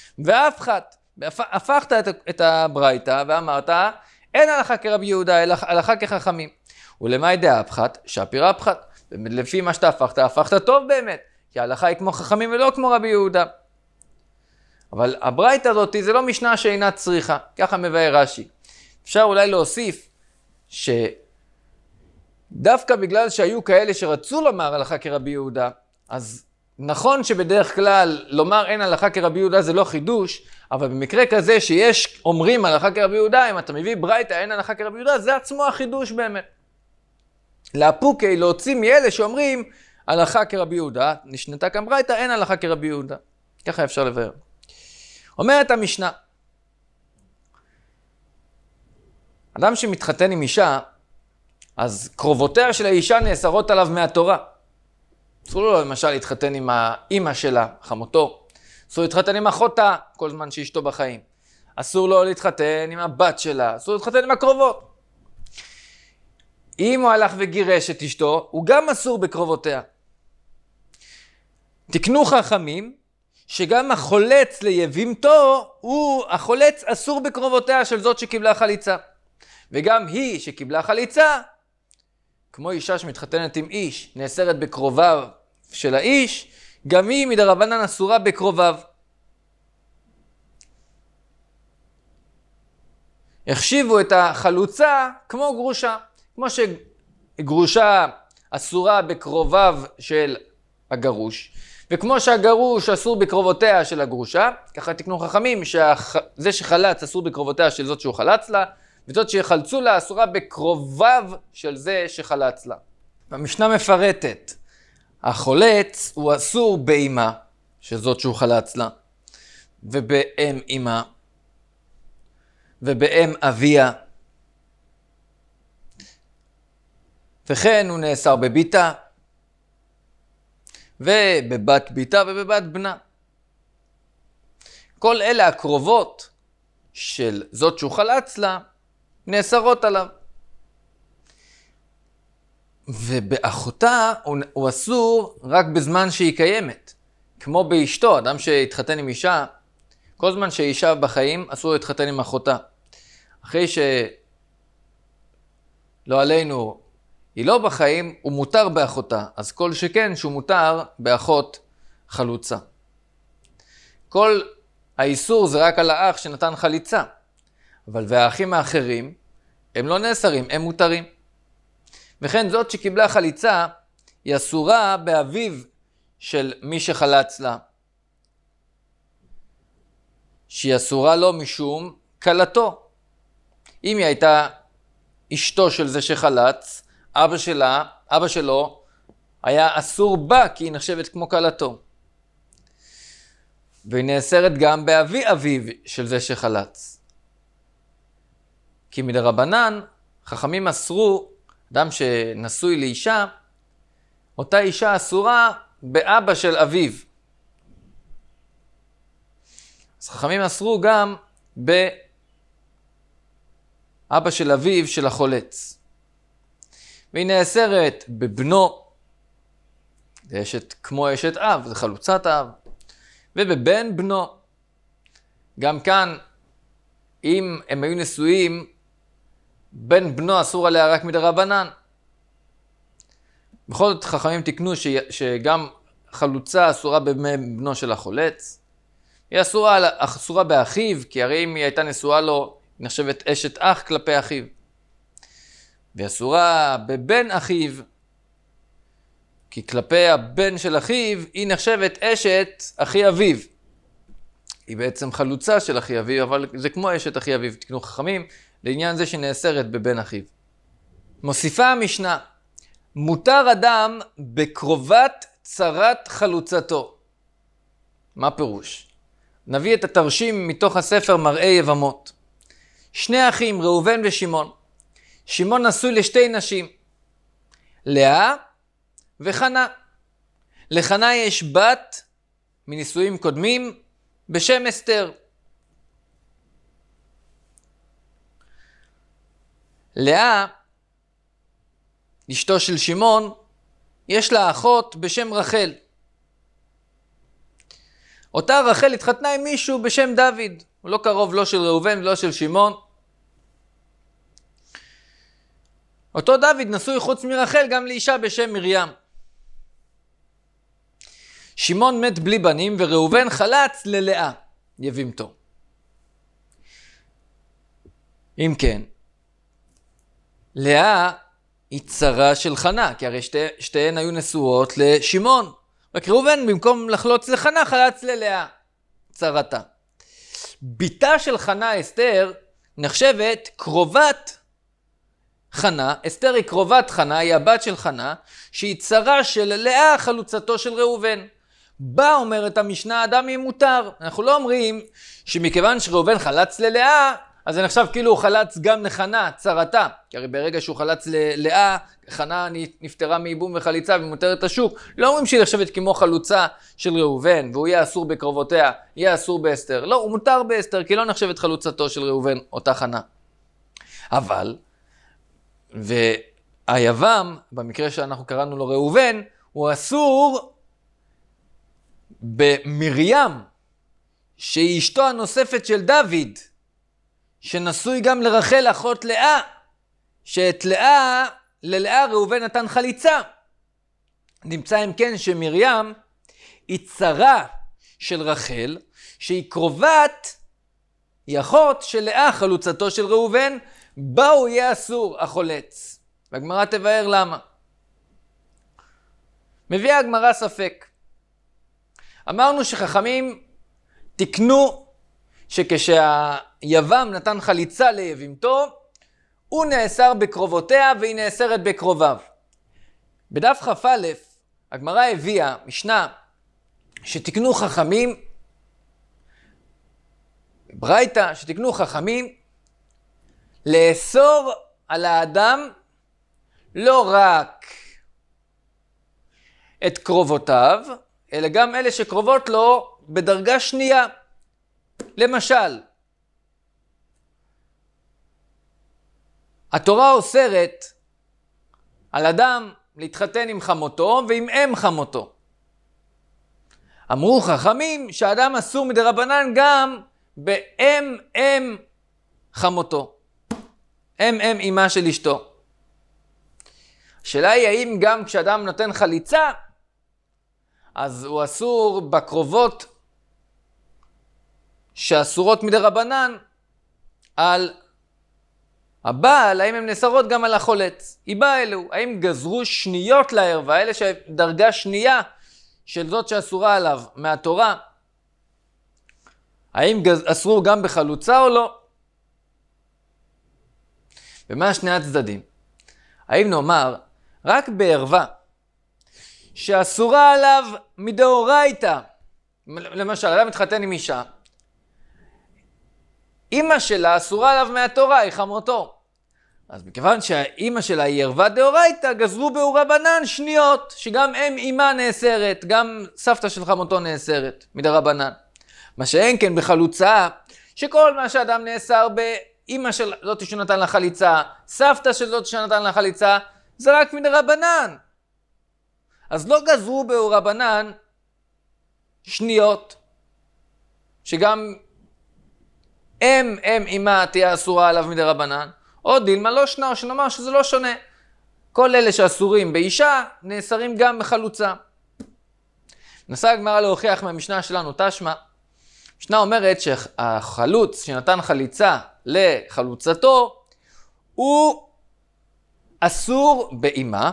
הפכת את הברייתא ואמרת, אין הלכה כרבי יהודה, אלא הלכה כחכמים. ולמאי דאפחת, שפיר אפחת. לפי מה שאתה הפכת טוב באמת. כי ההלכה היא כמו חכמים ולא כמו רבי יהודה. אבל הברייתא הזאת זה לא משנה שאינה צריכה. ככה מבאר רש"י. אפשר אולי להוסיף שדווקא בגלל שהיו כאלה שרצו לומר הלכה כרבי יהודה, אז נכון שבדרך כלל לומר אין הלכה כרבי יהודה זה לא חידוש, אבל במקרה כזה שיש אומרים הלכה כרבי יהודה, אם אתה מביא ברייתא אין הלכה כרבי יהודה, זה עצמו החידוש באמת. להפוקי, להוציא מאלה שאומרים הלכה כרבי יהודה, נשנתה כאן ברייתא, אין הלכה כרבי יהודה. ככה אפשר לבאר. אומרת המשנה, אדם שמתחתן עם אישה, אז קרובותיה של האישה נאסרות עליו מהתורה. אסור לו למשל להתחתן עם האמא שלה, חמותו. אסור להתחתן עם אחותה כל זמן שאשתו בחיים. אסור לו להתחתן עם הבת שלה, אסור להתחתן עם הקרובות. אם הוא הלך וגירש את אשתו, הוא גם אסור בקרובותיה. תקנו חכמים, שגם החולץ ליבימתו, החולץ אסור בקרובותיה של זאת שקיבלה חליצה. וגם היא שקיבלה חליצה, כמו אישה שמתחתנת עם איש, נאסרת בקרוביו של האיש, גם היא מדרבנן אסורה בקרוביו. החשיבו את החלוצה כמו גרושה. כמו שגרושה אסורה בקרוביו של הגרוש. וכמו שהגרוש אסור בקרובותיה של הגרושה, ככה תקנו חכמים שזה שחלץ אסור בקרובותיה של זאת שהוא חלץ לה, וזאת שיחלצו לה אסורה בקרוביו של זה שחלץ לה. המשנה מפרטת, החולץ הוא אסור באמה, שזאת שהוא חלץ לה, ובאם אמה, ובאם אביה, וכן הוא נאסר בביתה, ובבת ביתה ובבת בנה. כל אלה הקרובות של זאת שהוא חלץ לה, נאסרות עליו. ובאחותה הוא אסור רק בזמן שהיא קיימת. כמו באשתו, אדם שהתחתן עם אישה, כל זמן שאישה בחיים אסור להתחתן עם אחותה. אחרי שלא עלינו, היא לא בחיים, הוא מותר באחותה. אז כל שכן שהוא מותר באחות חלוצה. כל האיסור זה רק על האח שנתן חליצה. אבל והאחים האחרים, הם לא נאסרים, הם מותרים. וכן זאת שקיבלה חליצה, היא אסורה באביו של מי שחלץ לה. שהיא אסורה לו משום כלתו. אם היא הייתה אשתו של זה שחלץ, אבא שלו היה אסור בה כי היא נחשבת כמו כלתו. והיא נאסרת גם באבי אביו של זה שחלץ. כי מדרבנן, חכמים אסרו, אדם שנשוי לאישה, אותה אישה אסורה באבא של אביו. אז חכמים אסרו גם באבא של אביו של החולץ. והיא נאסרת בבנו, זה כמו אשת אב, זה חלוצת אב, ובבן בנו. גם כאן, אם הם היו נשואים, בן בנו אסור עליה רק מדרבנן. בכל זאת חכמים תקנו שגם חלוצה אסורה בבנו של החולץ. היא אסורה באחיו, כי הרי אם היא הייתה נשואה לו, היא נחשבת אשת אח כלפי אחיו. והיא אסורה בבן אחיו, כי כלפי הבן של אחיו היא נחשבת אשת אחי אביו. היא בעצם חלוצה של אחי אביו, אבל זה כמו אשת אחי אביו, תקנו חכמים, לעניין זה שנאסרת בבן אחיו. מוסיפה המשנה, מותר אדם בקרובת צרת חלוצתו. מה פירוש? נביא את התרשים מתוך הספר מראי יבמות. שני אחים, ראובן ושמעון. שמעון נשוי לשתי נשים, לאה וחנה. לחנה יש בת מנישואים קודמים בשם אסתר. לאה, אשתו של שמעון, יש לה אחות בשם רחל. אותה רחל התחתנה עם מישהו בשם דוד. הוא לא קרוב לא של ראובן ולא של שמעון. אותו דוד נשוי חוץ מרחל גם לאישה בשם מרים. שמעון מת בלי בנים וראובן חלץ ללאה, יבימתו. אם כן, לאה היא צרה של חנה, כי הרי שתיהן היו נשואות לשמעון. רק ראובן במקום לחלוץ לחנה חלץ ללאה, צרתה. ביתה של חנה אסתר נחשבת קרובת חנה. אסתר היא קרובת חנה, היא הבת של חנה, שהיא צרה של לאה חלוצתו של ראובן. בה אומרת המשנה, אדם יהיה מותר. אנחנו לא אומרים שמכיוון שראובן חלץ ללאה, אז זה נחשב כאילו הוא חלץ גם לחנה, צרתה. כי הרי ברגע שהוא חלץ ללאה, חנה נפטרה מייבום וחליצה ומותרת השוק. לא אומרים שהיא נחשבת כמו חלוצה של ראובן, והוא יהיה אסור בקרובותיה, יהיה אסור באסתר. לא, הוא מותר באסתר, כי לא נחשבת חלוצתו של ראובן, אותה חנה. אבל, והיבם, במקרה שאנחנו קראנו לו ראובן, הוא אסור במרים, שהיא אשתו הנוספת של דוד, שנשוי גם לרחל אחות לאה, שאת ללאה ראובן נתן חליצה. נמצא אם כן שמרים היא צרה של רחל, שהיא קרובת, היא אחות של לאה חלוצתו של ראובן, בה הוא יהיה אסור החולץ. והגמרא תבאר למה. מביאה הגמרא ספק. אמרנו שחכמים תקנו שכשהיבם נתן חליצה ליבימתו, הוא נאסר בקרובותיה והיא נאסרת בקרוביו. בדף כ"א הגמרא הביאה משנה שתקנו חכמים, ברייתא שתקנו חכמים, לאסור על האדם לא רק את קרובותיו, אלא גם אלה שקרובות לו בדרגה שנייה. למשל, התורה אוסרת על אדם להתחתן עם חמותו ועם אם חמותו. אמרו חכמים שהאדם אסור מדרבנן גם באם חמותו, אם אמה של אשתו. השאלה היא האם גם כשאדם נותן חליצה, אז הוא אסור בקרובות שאסורות מדרבנן על הבעל, האם הן נאסרות גם על החולץ? היא באה אלו, האם גזרו שניות לערווה, אלה שדרגה שנייה של זאת שאסורה עליו מהתורה, האם אסרו גם בחלוצה או לא? ומה שני הצדדים? האם נאמר רק בערווה שאסורה עליו מדאורייתא, למשל אדם מתחתן עם אישה, אמא שלה אסורה עליו מהתורה, היא חמותו, אז מכיוון שהאמא שלה היא ערווה דאורייתא, גזרו ברבנן שניות שגם אמא נאסרת, גם סבתא של חמותו נאסרת מדרבנן. מה שאין כן בחלוצה, שכל מה שאדם נאסר באמא של זאת שנתן לה חליצה, סבתא של זאת שנתן לה חליצה, זה רק מדרבנן. אז לא גזרו ברבנן שניות שגם אמא תהיה אסורה עליו מדרבנן, או דילמה לא שנה, או שנאמר שזה לא שונה. כל אלה שאסורים באישה נאסרים גם בחלוצה. נסה הגמרא להוכיח מהמשנה שלנו תשמע. המשנה אומרת שהחלוץ שנתן חליצה לחלוצתו הוא אסור באמא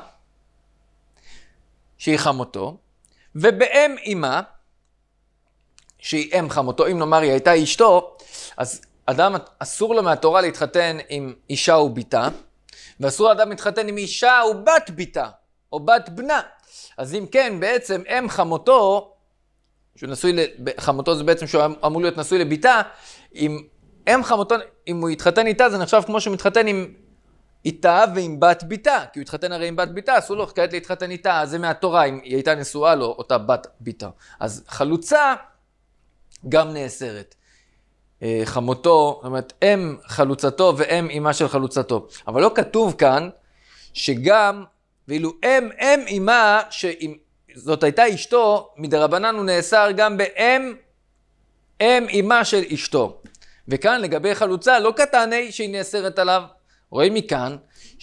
שהיא חמותו, ובאם אמא שהיא אם חמותו. אם נאמר היא הייתה אשתו, אז אדם אסור לו מהתורה להתחתן עם אישה וביתה, ואסור לאדם להתחתן עם אישה ובת ביתה, או בת בנה. אז אם כן, בעצם אם חמותו, שהוא נשוי לחמותו זה בעצם שהוא אמור להיות נשוי לביתה, אם חמותו, אם הוא יתחתן איתה, זה נחשב כמו שהוא מתחתן עם איתה ועם בת ביתה, כי הוא התחתן הרי עם בת ביתה, אסור לו כעת להתחתן איתה, אז זה מהתורה, אם היא הייתה נשואה לו, אותה בת ביתה. אז חלוצה גם נאסרת. חמותו, זאת אומרת, אם חלוצתו ואם אמא של חלוצתו. אבל לא כתוב כאן שגם, ואילו אם אמא, שזאת הייתה אשתו, מדרבנן הוא נאסר גם באם אמא של אשתו. וכאן לגבי חלוצה לא כתעני שהיא נאסרת עליו. רואים מכאן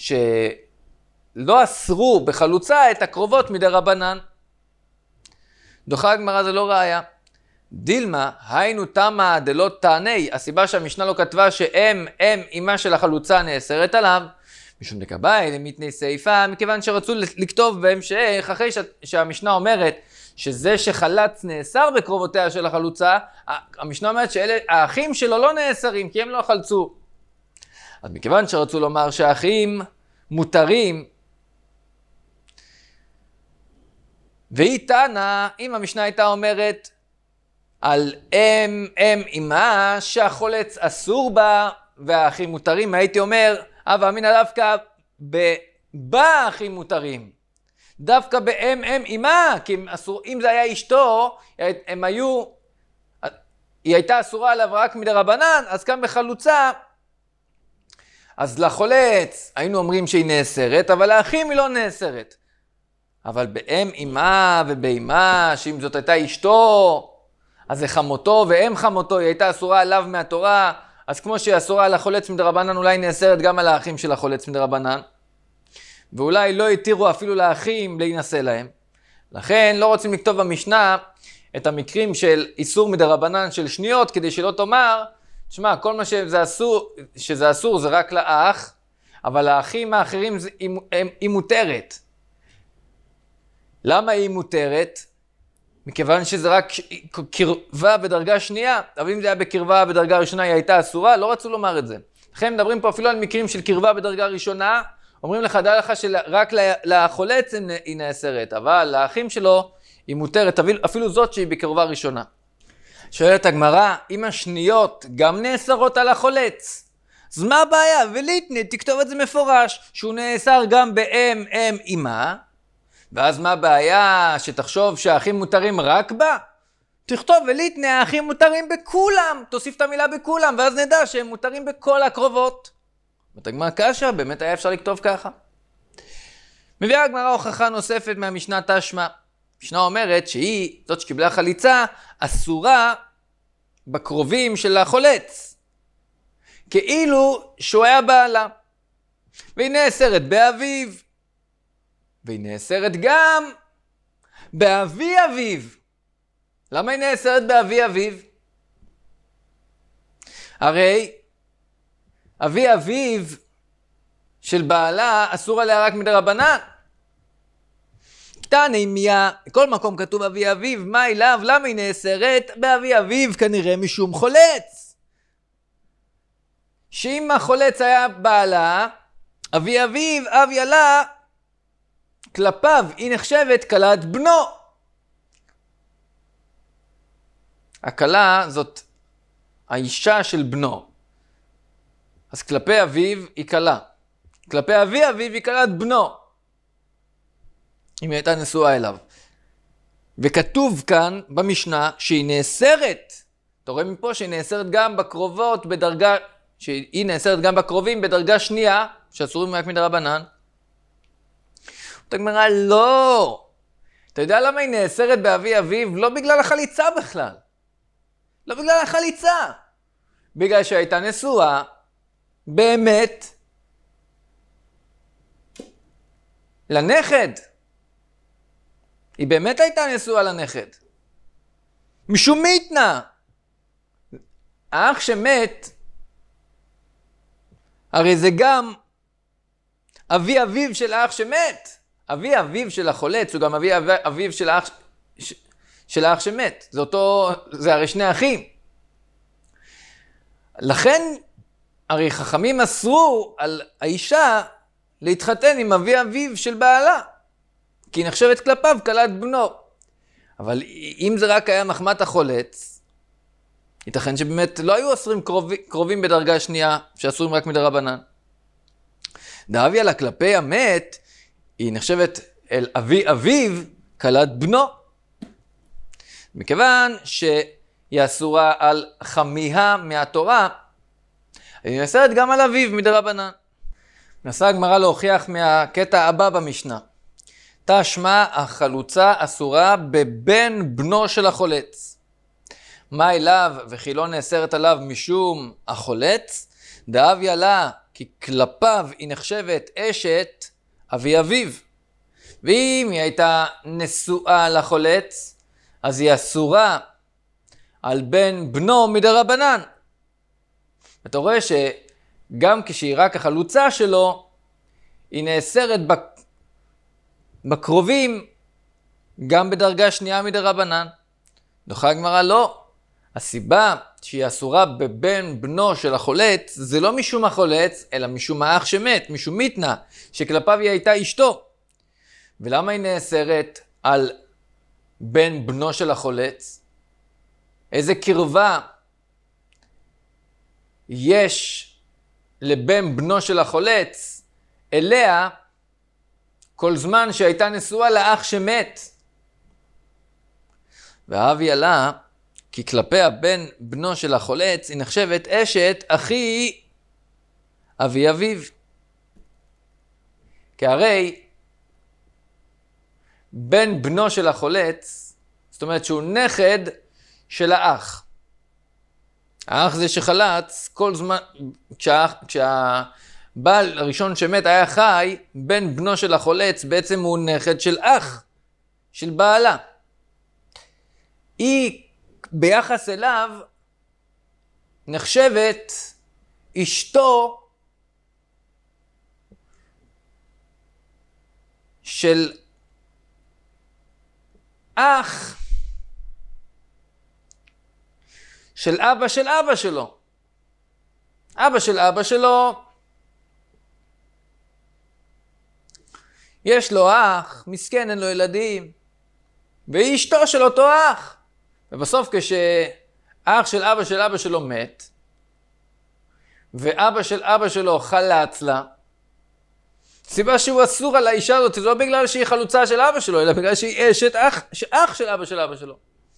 שלא אסרו בחלוצה את הקרובות מדרבנן. דוחה הגמרא זה לא ראיה. דילמה, היינו תמה דלא תעני, הסיבה שהמשנה לא כתבה שאם אמא של החלוצה נאסרת עליו, משום דקבאי למתני סעיפה, מכיוון שרצו לכתוב בהמשך, אחרי שהמשנה אומרת שזה שחלץ נאסר בקרובותיה של החלוצה, המשנה אומרת שאלה האחים שלו לא נאסרים, כי הם לא חלצו. אז מכיוון שרצו לומר שהאחים מותרים, והיא טענה, אם המשנה הייתה אומרת על אמא שהחולץ אסור בה והאחים מותרים, הייתי אומר, אבל אמינא דווקא באחים מותרים, דווקא אמא, כי אם זה היה אשתו, היא הייתה אסורה עליו רק מדרבנן, אז כאן בחלוצה, אז לחולץ היינו אומרים שהיא נאסרת, אבל לאחים היא לא נאסרת. אבל אמא ובאמא, שאם זאת הייתה אשתו, אז זה חמותו ואם חמותו, היא הייתה אסורה עליו מהתורה, אז כמו שהיא אסורה על החולץ מדרבנן, אולי נאסרת גם על האחים של החולץ מדרבנן, ואולי לא התירו אפילו לאחים להינשא להם. לכן לא רוצים לכתוב במשנה את המקרים של איסור מדרבנן של שניות, כדי שלא תאמר, תשמע, כל מה שזה אסור זה רק לאח, אבל האחים האחרים היא מותרת. למה היא מותרת? מכיוון שזה רק קרבה בדרגה שנייה, אבל אם זה היה בקרבה בדרגה ראשונה היא הייתה אסורה, לא רצו לומר את זה. לכן מדברים פה אפילו על מקרים של קרבה בדרגה ראשונה, אומרים לך, דע לך שרק לחולץ היא נאסרת, אבל לאחים שלו היא מותרת, אפילו זאת שהיא בקרבה ראשונה. שואלת הגמרא, אם השניות גם נאסרות על החולץ, אז מה הבעיה? וליטני, תכתוב את זה מפורש, שהוא נאסר גם באם, אם, אמא, ואז מה הבעיה? שתחשוב שהאחים מותרים רק בה? תכתוב וליטני, האחים מותרים בכולם, תוסיף את המילה בכולם, ואז נדע שהם מותרים בכל הקרובות. ותגמר קשה, באמת היה אפשר לכתוב ככה. מביאה הגמרא הוכחה נוספת מהמשנה תשמע. המשנה אומרת שהיא, זאת שקיבלה חליצה, אסורה בקרובים של החולץ. כאילו שהוא היה בעלה. והיא נאסרת באביו. והיא נאסרת גם באבי אביו. למה היא נאסרת באבי אביו? הרי אבי אביו של בעלה אסור עליה רק מדרבנן. קטני מיה, בכל מקום כתוב אבי אביו, מה אליו? למה היא נאסרת? באבי אביו כנראה משום חולץ. שאם החולץ היה בעלה, אבי אביו, אב לה, כלפיו היא נחשבת כלת בנו. הכלה זאת האישה של בנו. אז כלפי אביו היא כלה. כלפי אבי אביו היא כלת בנו. אם היא הייתה נשואה אליו. וכתוב כאן במשנה שהיא נאסרת. אתה רואה מפה שהיא נאסרת גם בקרובות בדרגה, שהיא נאסרת גם בקרובים בדרגה שנייה, שאסורים רק מדרבנן. אתה גמרא, לא. אתה יודע למה היא נאסרת באבי אביו? לא בגלל החליצה בכלל. לא בגלל החליצה. בגלל שהייתה נשואה, באמת, לנכד. היא באמת הייתה נשואה לנכד. משום מיתנה. האח שמת, הרי זה גם אבי אביו של האח שמת. אבי אביו של החולץ הוא גם אבי אביו של האח שמת. זה הרי שני אחים. לכן, הרי חכמים אסרו על האישה להתחתן עם אבי אביו של בעלה. כי היא נחשבת כלפיו כלת בנו. אבל אם זה רק היה מחמת החולץ, ייתכן שבאמת לא היו אסורים קרובים בדרגה שנייה, שאסורים רק מדרבנן. דאביה לה כלפי המת, היא נחשבת אל אבי אביו כלת בנו. מכיוון שהיא אסורה על חמיה מהתורה, היא נאסרת גם על אביו מדרבנן. מנסה הגמרא להוכיח מהקטע הבא במשנה. תשמע החלוצה אסורה בבן בנו של החולץ. מה אליו וכי לא נאסרת עליו משום החולץ? דאביה לה כי כלפיו היא נחשבת אשת אבי אביו. ואם היא הייתה נשואה לחולץ, אז היא אסורה על בן בנו מדרבנן. אתה רואה שגם כשהיא רק החלוצה שלו, היא נאסרת בקרובים גם בדרגה שנייה מדרבנן. דוחה הגמרא לא. הסיבה שהיא אסורה בבן בנו של החולץ, זה לא משום החולץ, אלא משום האח שמת, משום מיתנה, שכלפיו היא הייתה אשתו. ולמה היא נאסרת על בן בנו של החולץ? איזה קרבה יש לבן בנו של החולץ אליה כל זמן שהייתה נשואה לאח שמת. ואביה לה כי כלפי הבן בנו של החולץ היא נחשבת אשת אחי אבי אביו. כי הרי בן בנו של החולץ, זאת אומרת שהוא נכד של האח. האח זה שחלץ כל זמן, כשהבעל הראשון שמת היה חי, בן בנו של החולץ בעצם הוא נכד של אח, של בעלה. היא ביחס אליו נחשבת אשתו של אח של אבא של אבא שלו. אבא של אבא שלו, יש לו אח, מסכן, אין לו ילדים, והיא אשתו של אותו אח. ובסוף כשאח של אבא שלו מת, ואבא של אבא שלו חלץ לה, סיבה שהוא אסור על האישה הזאת, זה לא בגלל שהיא חלוצה של אבא שלו, אלא בגלל שהיא אשת אח של אבא שלו.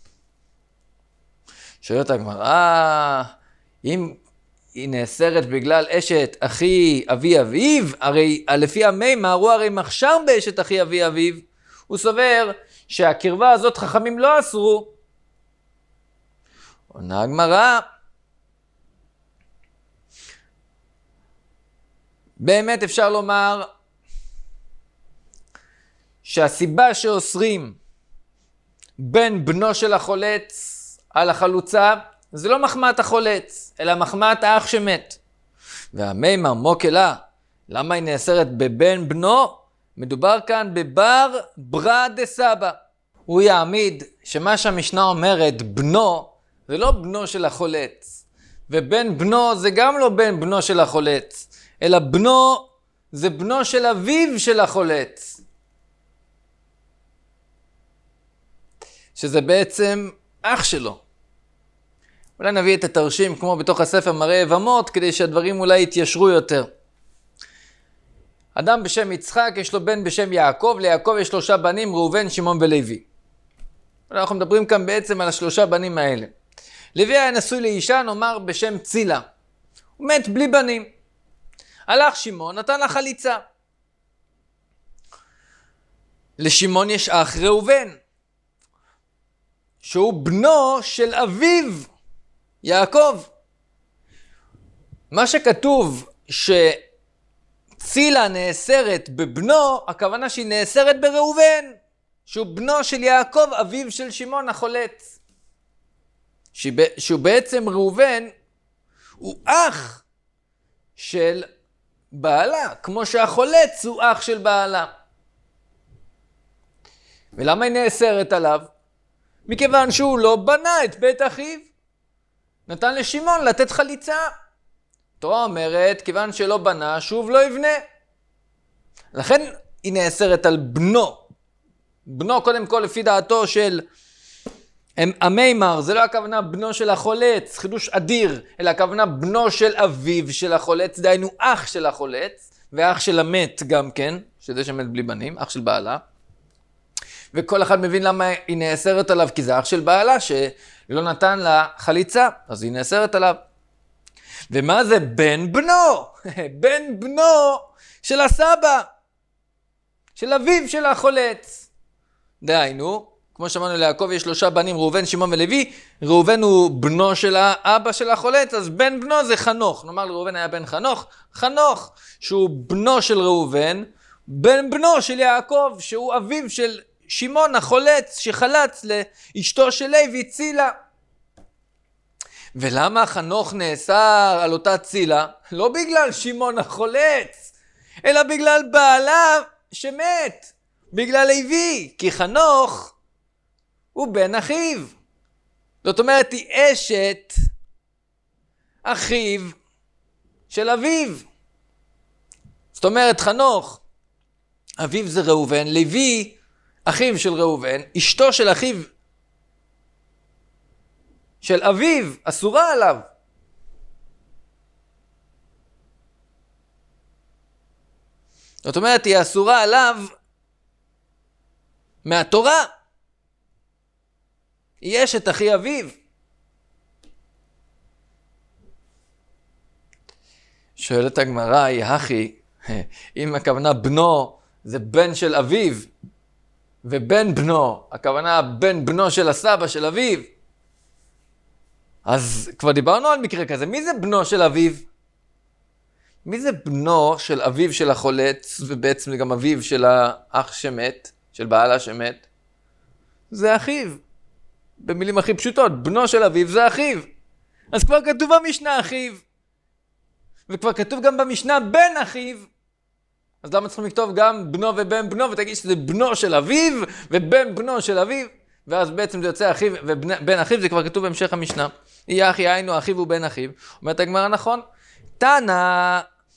שואלת הגמרא, אם היא נאסרת בגלל אשת אחי אבי אביו, הרי לפי המימר הוא הרי מכשיר באשת אחי אבי אביו, הוא סובר שהקרבה הזאת חכמים לא אסרו. עונה הגמרא, באמת אפשר לומר שהסיבה שאוסרים בין בנו של החולץ על החלוצה, זה לא מחמת החולץ, אלא מחמת האח שמת. והמימר מוקלה, למה היא נאסרת בבן בנו? מדובר כאן בבר ברא דסבא. הוא יעמיד שמה שהמשנה אומרת, בנו, זה לא בנו של החולץ. ובן בנו זה גם לא בן בנו של החולץ, אלא בנו זה בנו של אביו של החולץ. שזה בעצם אח שלו. אולי נביא את התרשים כמו בתוך הספר מראה יבמות, כדי שהדברים אולי יתיישרו יותר. אדם בשם יצחק, יש לו בן בשם יעקב, ליעקב יש 3 בנים, ראובן, שמעון ולוי. אנחנו מדברים כאן בעצם על 3 בנים האלה. לוי היה נשוי לאישה, נאמר בשם צילה. הוא מת בלי בנים. הלך שמעון, נתן לה חליצה. לשמעון יש אח ראובן, שהוא בנו של אביו, יעקב. מה שכתוב שצילה נאסרת בבנו, הכוונה שהיא נאסרת בראובן, שהוא בנו של יעקב, אביו של שמעון החולץ. שהוא בעצם ראובן, הוא אח של בעלה, כמו שהחולץ הוא אח של בעלה. ולמה היא נאסרת עליו? מכיוון שהוא לא בנה את בית אחיו. נתן לשמעון לתת חליצה. התורה אומרת, כיוון שלא בנה, שוב לא יבנה. לכן היא נאסרת על בנו. בנו קודם כל לפי דעתו של המימר, זה לא הכוונה בנו של החולץ, חידוש אדיר, אלא הכוונה בנו של אביו של החולץ, דהיינו אח של החולץ, ואח של המת גם כן, שזה שמת בלי בנים, אח של בעלה. וכל אחד מבין למה היא נאסרת עליו, כי זה אח של בעלה שלא נתן לה חליצה, אז היא נאסרת עליו. ומה זה בן בנו? בן בנו של הסבא, של אביו של החולץ. דהיינו, כמו שאמרנו ליעקב יש 3 בנים, ראובן, שמעון ולוי. ראובן הוא בנו של האבא של החולץ, אז בן בנו זה חנוך. נאמר לראובן היה בן חנוך. חנוך, שהוא בנו של ראובן, בן בנו של יעקב, שהוא אביו של שמעון החולץ, שחלץ לאשתו של לוי, צילה. ולמה חנוך נאסר על אותה צילה? לא בגלל שמעון החולץ, אלא בגלל בעלה שמת, בגלל לוי, כי חנוך הוא בן אחיו. זאת אומרת, היא אשת אחיו של אביו. זאת אומרת, חנוך, אביו זה ראובן, לוי, אחיו של ראובן, אשתו של אחיו של אביו, אסורה עליו. זאת אומרת, היא אסורה עליו מהתורה. היא אשת אחי אביו. שואלת הגמרא, יחי, אם הכוונה בנו זה בן של אביו, ובן בנו, הכוונה בן בנו של הסבא של אביו, אז כבר דיברנו על מקרה כזה. מי זה בנו של אביו? מי זה בנו של אביו של החולץ, ובעצם גם אביו של האח שמת, של בעלה שמת? זה אחיו. במילים הכי פשוטות, בנו של אביו זה אחיו. אז כבר כתוב במשנה אחיו. וכבר כתוב גם במשנה בן אחיו. אז למה צריכים לכתוב גם בנו ובן בנו, ותגיד שזה בנו של אביו ובן בנו של אביו? ואז בעצם זה יוצא אחיו ובן אחיו, זה כבר כתוב בהמשך המשנה. יהיה אחי היינו אחיו ובן אחיו. אומרת הגמרא נכון. תנא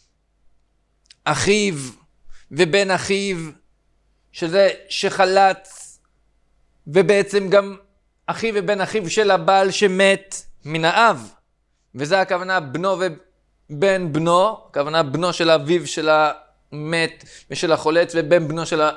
אחיו ובן אחיו, שזה שחלץ, ובעצם גם אחיו ובן אחיו של הבעל שמת מן האב. וזה הכוונה בנו ובן בנו, הכוונה בנו של אביו של המת ושל החולץ, ובן בנו של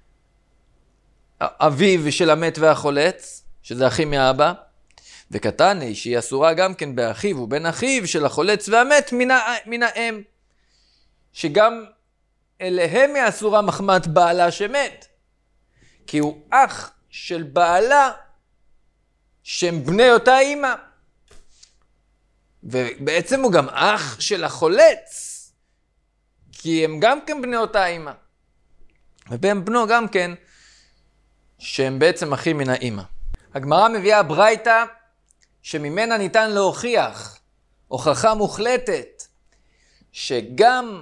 אביו של המת והחולץ, שזה אחי מהאבא. וקטני שהיא אסורה גם כן באחיו ובן אחיו של החולץ והמת מן האם, שגם אליהם היא אסורה מחמת בעלה שמת, כי הוא אח של בעלה שהם בני אותה אמא, ובעצם הוא גם אח של החולץ, כי הם גם כן בני אותה אמא, ובן בנו גם כן שהם בעצם אחים מן האמא. הגמרא מביאה ברייתא שממנה ניתן להוכיח הוכחה מוחלטת שגם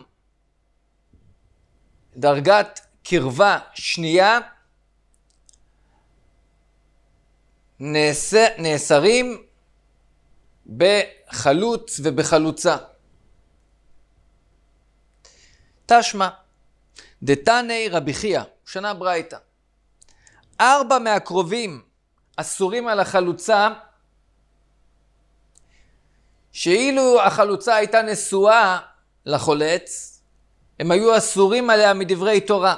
דרגת קרבה שנייה נאסרים בחלוץ ובחלוצה. תשמע, דתני רבי חייא, שנה ברייתא, 4 מהקרובים אסורים על החלוצה, שאילו החלוצה הייתה נשואה לחולץ, הם היו אסורים עליה מדברי תורה.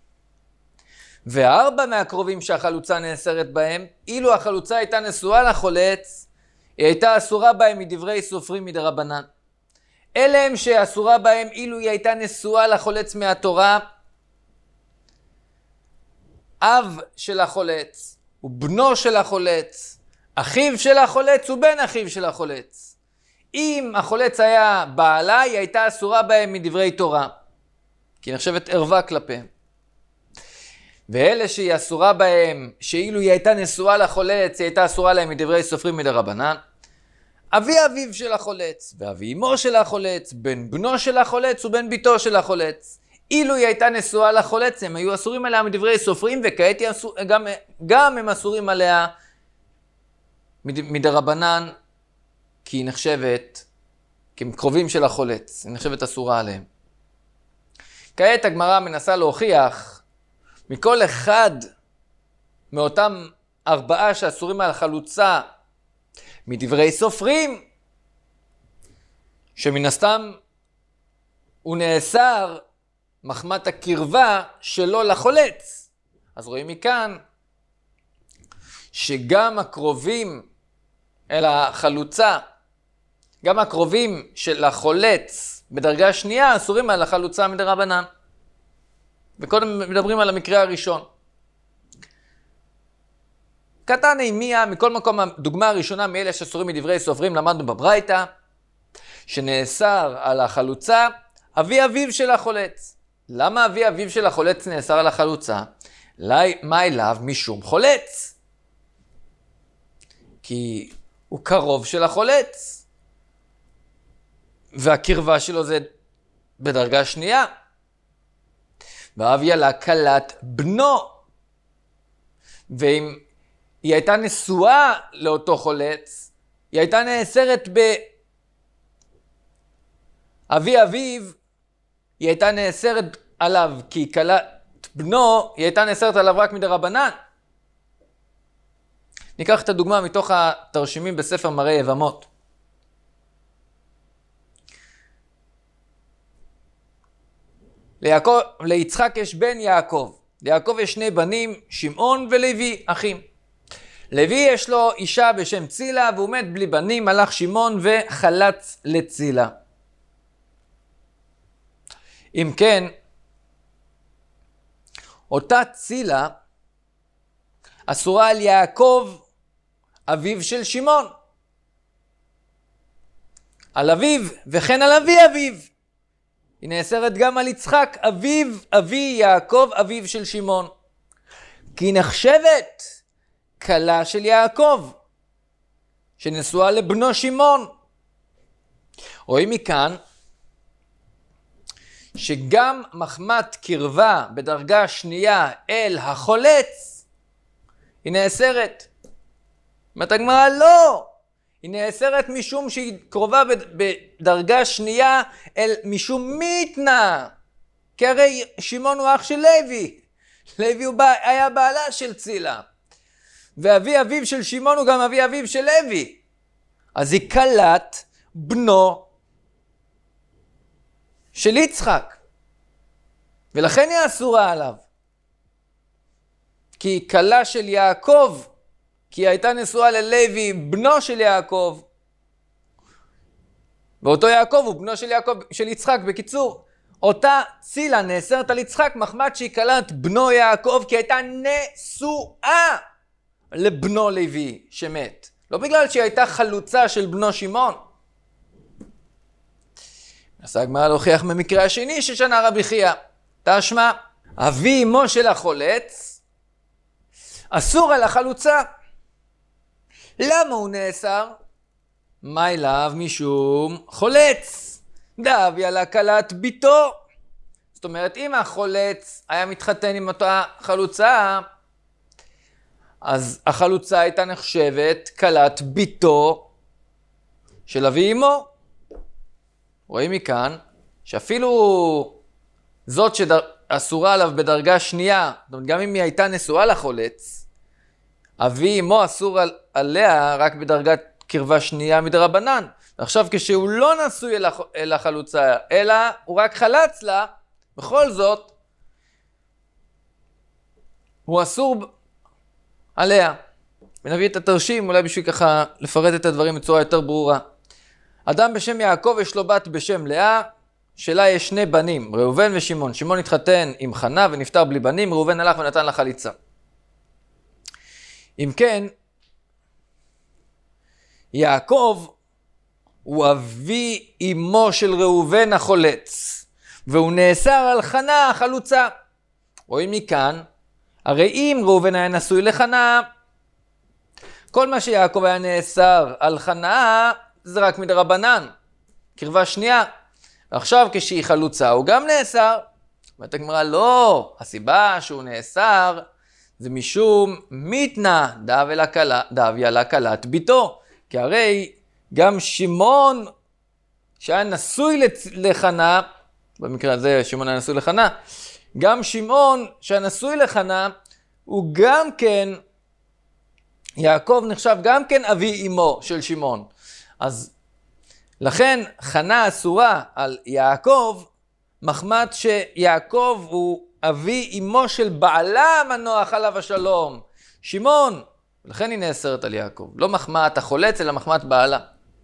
ו4 מהקרובים שהחלוצה נאסרת בהם, אילו החלוצה הייתה נשואה לחולץ, היא הייתה אסורה בהם מדברי סופרים מדרבנן. אלה הם שאסורה בהם אילו היא הייתה נשואה לחולץ מהתורה, אב של החולץ, ובנו של החולץ, אחיו של החולץ ובן אחיו של החולץ. אם החולץ היה בעלה, היא הייתה אסורה בהם מדברי תורה, כי נחשבת ערווה כלפיהם. ואלה שהיא אסורה בהם, שאילו היא הייתה נשואה לחולץ, היא הייתה אסורה להם מדברי סופרים מדרבנן. אבי אביו של החולץ, ואבי אמו של החולץ, בן בנו של החולץ ובן ביתו של החולץ. אילו היא הייתה נשואה לחולץ, הם היו אסורים עליה מדברי סופרים, וכעת גם הם אסורים עליה מדרבנן, כי היא נחשבת כקרובים של החולץ, היא נחשבת אסורה עליהם. כעת הגמרא מנסה להוכיח מכל אחד מאותם 4 שאסורים על החלוצה מדברי סופרים, שמן הסתם הוא נאסר מחמת הקרבה שלו לחולץ. אז רואים מכאן שגם הקרובים אל החלוצה, גם הקרובים של החולץ בדרגה שנייה אסורים על החלוצה מדרבנן. וקודם מדברים על המקרה הראשון. קטני מיה, מכל מקום הדוגמה הראשונה מאלה שאסורים מדברי סופרים למדנו בברייתא, שנאסר על החלוצה אבי אביו של החולץ. למה אבי אביו של החולץ נאסר על החלוצה? מה אליו? משום חולץ. כי הוא קרוב של החולץ. והקרבה שלו זה בדרגה שנייה. ואב לה כלת בנו. ואם היא הייתה נשואה לאותו חולץ, היא הייתה נאסרת אבי אביו, היא הייתה נאסרת עליו, כי כלת בנו, היא הייתה נאסרת עליו רק מדרבנן. ניקח את הדוגמה מתוך התרשימים בספר מראה יבמות. ליצחק יש בן יעקב. ליעקב יש 2 בנים, שמעון ולוי, אחים. לוי יש לו אישה בשם צילה, והוא מת בלי בנים, הלך שמעון וחלץ לצילה. אם כן, אותה צילה אסורה על יעקב, אביו של שמעון. על אביו, וכן על אבי אביו. היא נאסרת גם על יצחק, אבי יעקב, אביו של שמעון. כי היא נחשבת כלה של יעקב, שנשואה לבנו שמעון. רואים מכאן שגם מחמת קרבה בדרגה שנייה אל החולץ, היא נאסרת. אומרת הגמרא, לא! היא נאסרת משום שהיא קרובה בדרגה שנייה משום מיתנה. כי הרי שמעון הוא אח של לוי. לוי היה בעלה של צילה. ואבי אביו של שמעון הוא גם אבי אביו של לוי. אז היא כלת בנו של יצחק. ולכן היא אסורה עליו. כי היא כלה של יעקב. כי היא הייתה נשואה ללוי, בנו של יעקב. ואותו יעקב הוא בנו של יעקב, של יצחק. בקיצור, אותה צילה נאסרת על יצחק מחמת שהיא כלת בנו יעקב, כי הייתה נשואה לבנו לוי שמת. לא בגלל שהיא הייתה חלוצה של בנו שמעון. נסה הגמרא להוכיח במקרה השני ששנה רבי חייא. תשמע, אבי אמו של החולץ אסור על החלוצה. למה הוא נאסר? מה אליו? משום חולץ. דאבי על כלת ביתו. זאת אומרת, אם החולץ היה מתחתן עם אותה חלוצה, אז החלוצה הייתה נחשבת כלת ביתו של אבי אמו. רואים מכאן שאפילו זאת שאסורה עליו בדרגה שנייה, זאת אומרת, גם אם היא הייתה נשואה לחולץ, אבי אמו אסור עליה רק בדרגת קרבה שנייה מדרבנן. ועכשיו כשהוא לא נשוי אל החלוצה, אלא הוא רק חלץ לה, בכל זאת, הוא אסור עליה. ונביא את התרשים, אולי בשביל ככה לפרט את הדברים בצורה יותר ברורה. אדם בשם יעקב יש לו בת בשם לאה, שלה יש שני בנים, ראובן ושמעון. שמעון התחתן עם חנה ונפטר בלי בנים, ראובן הלך ונתן לה חליצה. אם כן, יעקב הוא אבי אמו של ראובן החולץ, והוא נאסר על חנה החלוצה. רואים מכאן, הרי אם ראובן היה נשוי לחנה, כל מה שיעקב היה נאסר על חנה, זה רק מדרבנן, קרבה שנייה. ועכשיו כשהיא חלוצה הוא גם נאסר. אומרת הגמרא, לא, הסיבה שהוא נאסר זה משום מיתנה דאבי על כלת ביתו. כי הרי גם שמעון שהיה נשוי לחנה, במקרה הזה שמעון היה נשוי לחנה, גם שמעון שהיה נשוי לחנה, הוא גם כן, יעקב נחשב גם כן אבי אמו של שמעון. אז לכן חנה אסורה על יעקב, מחמת שיעקב הוא אבי אמו של בעלה המנוח עליו השלום, שמעון. לכן היא נאסרת על יעקב. לא מחמת החולץ, אלא מחמת בעלה.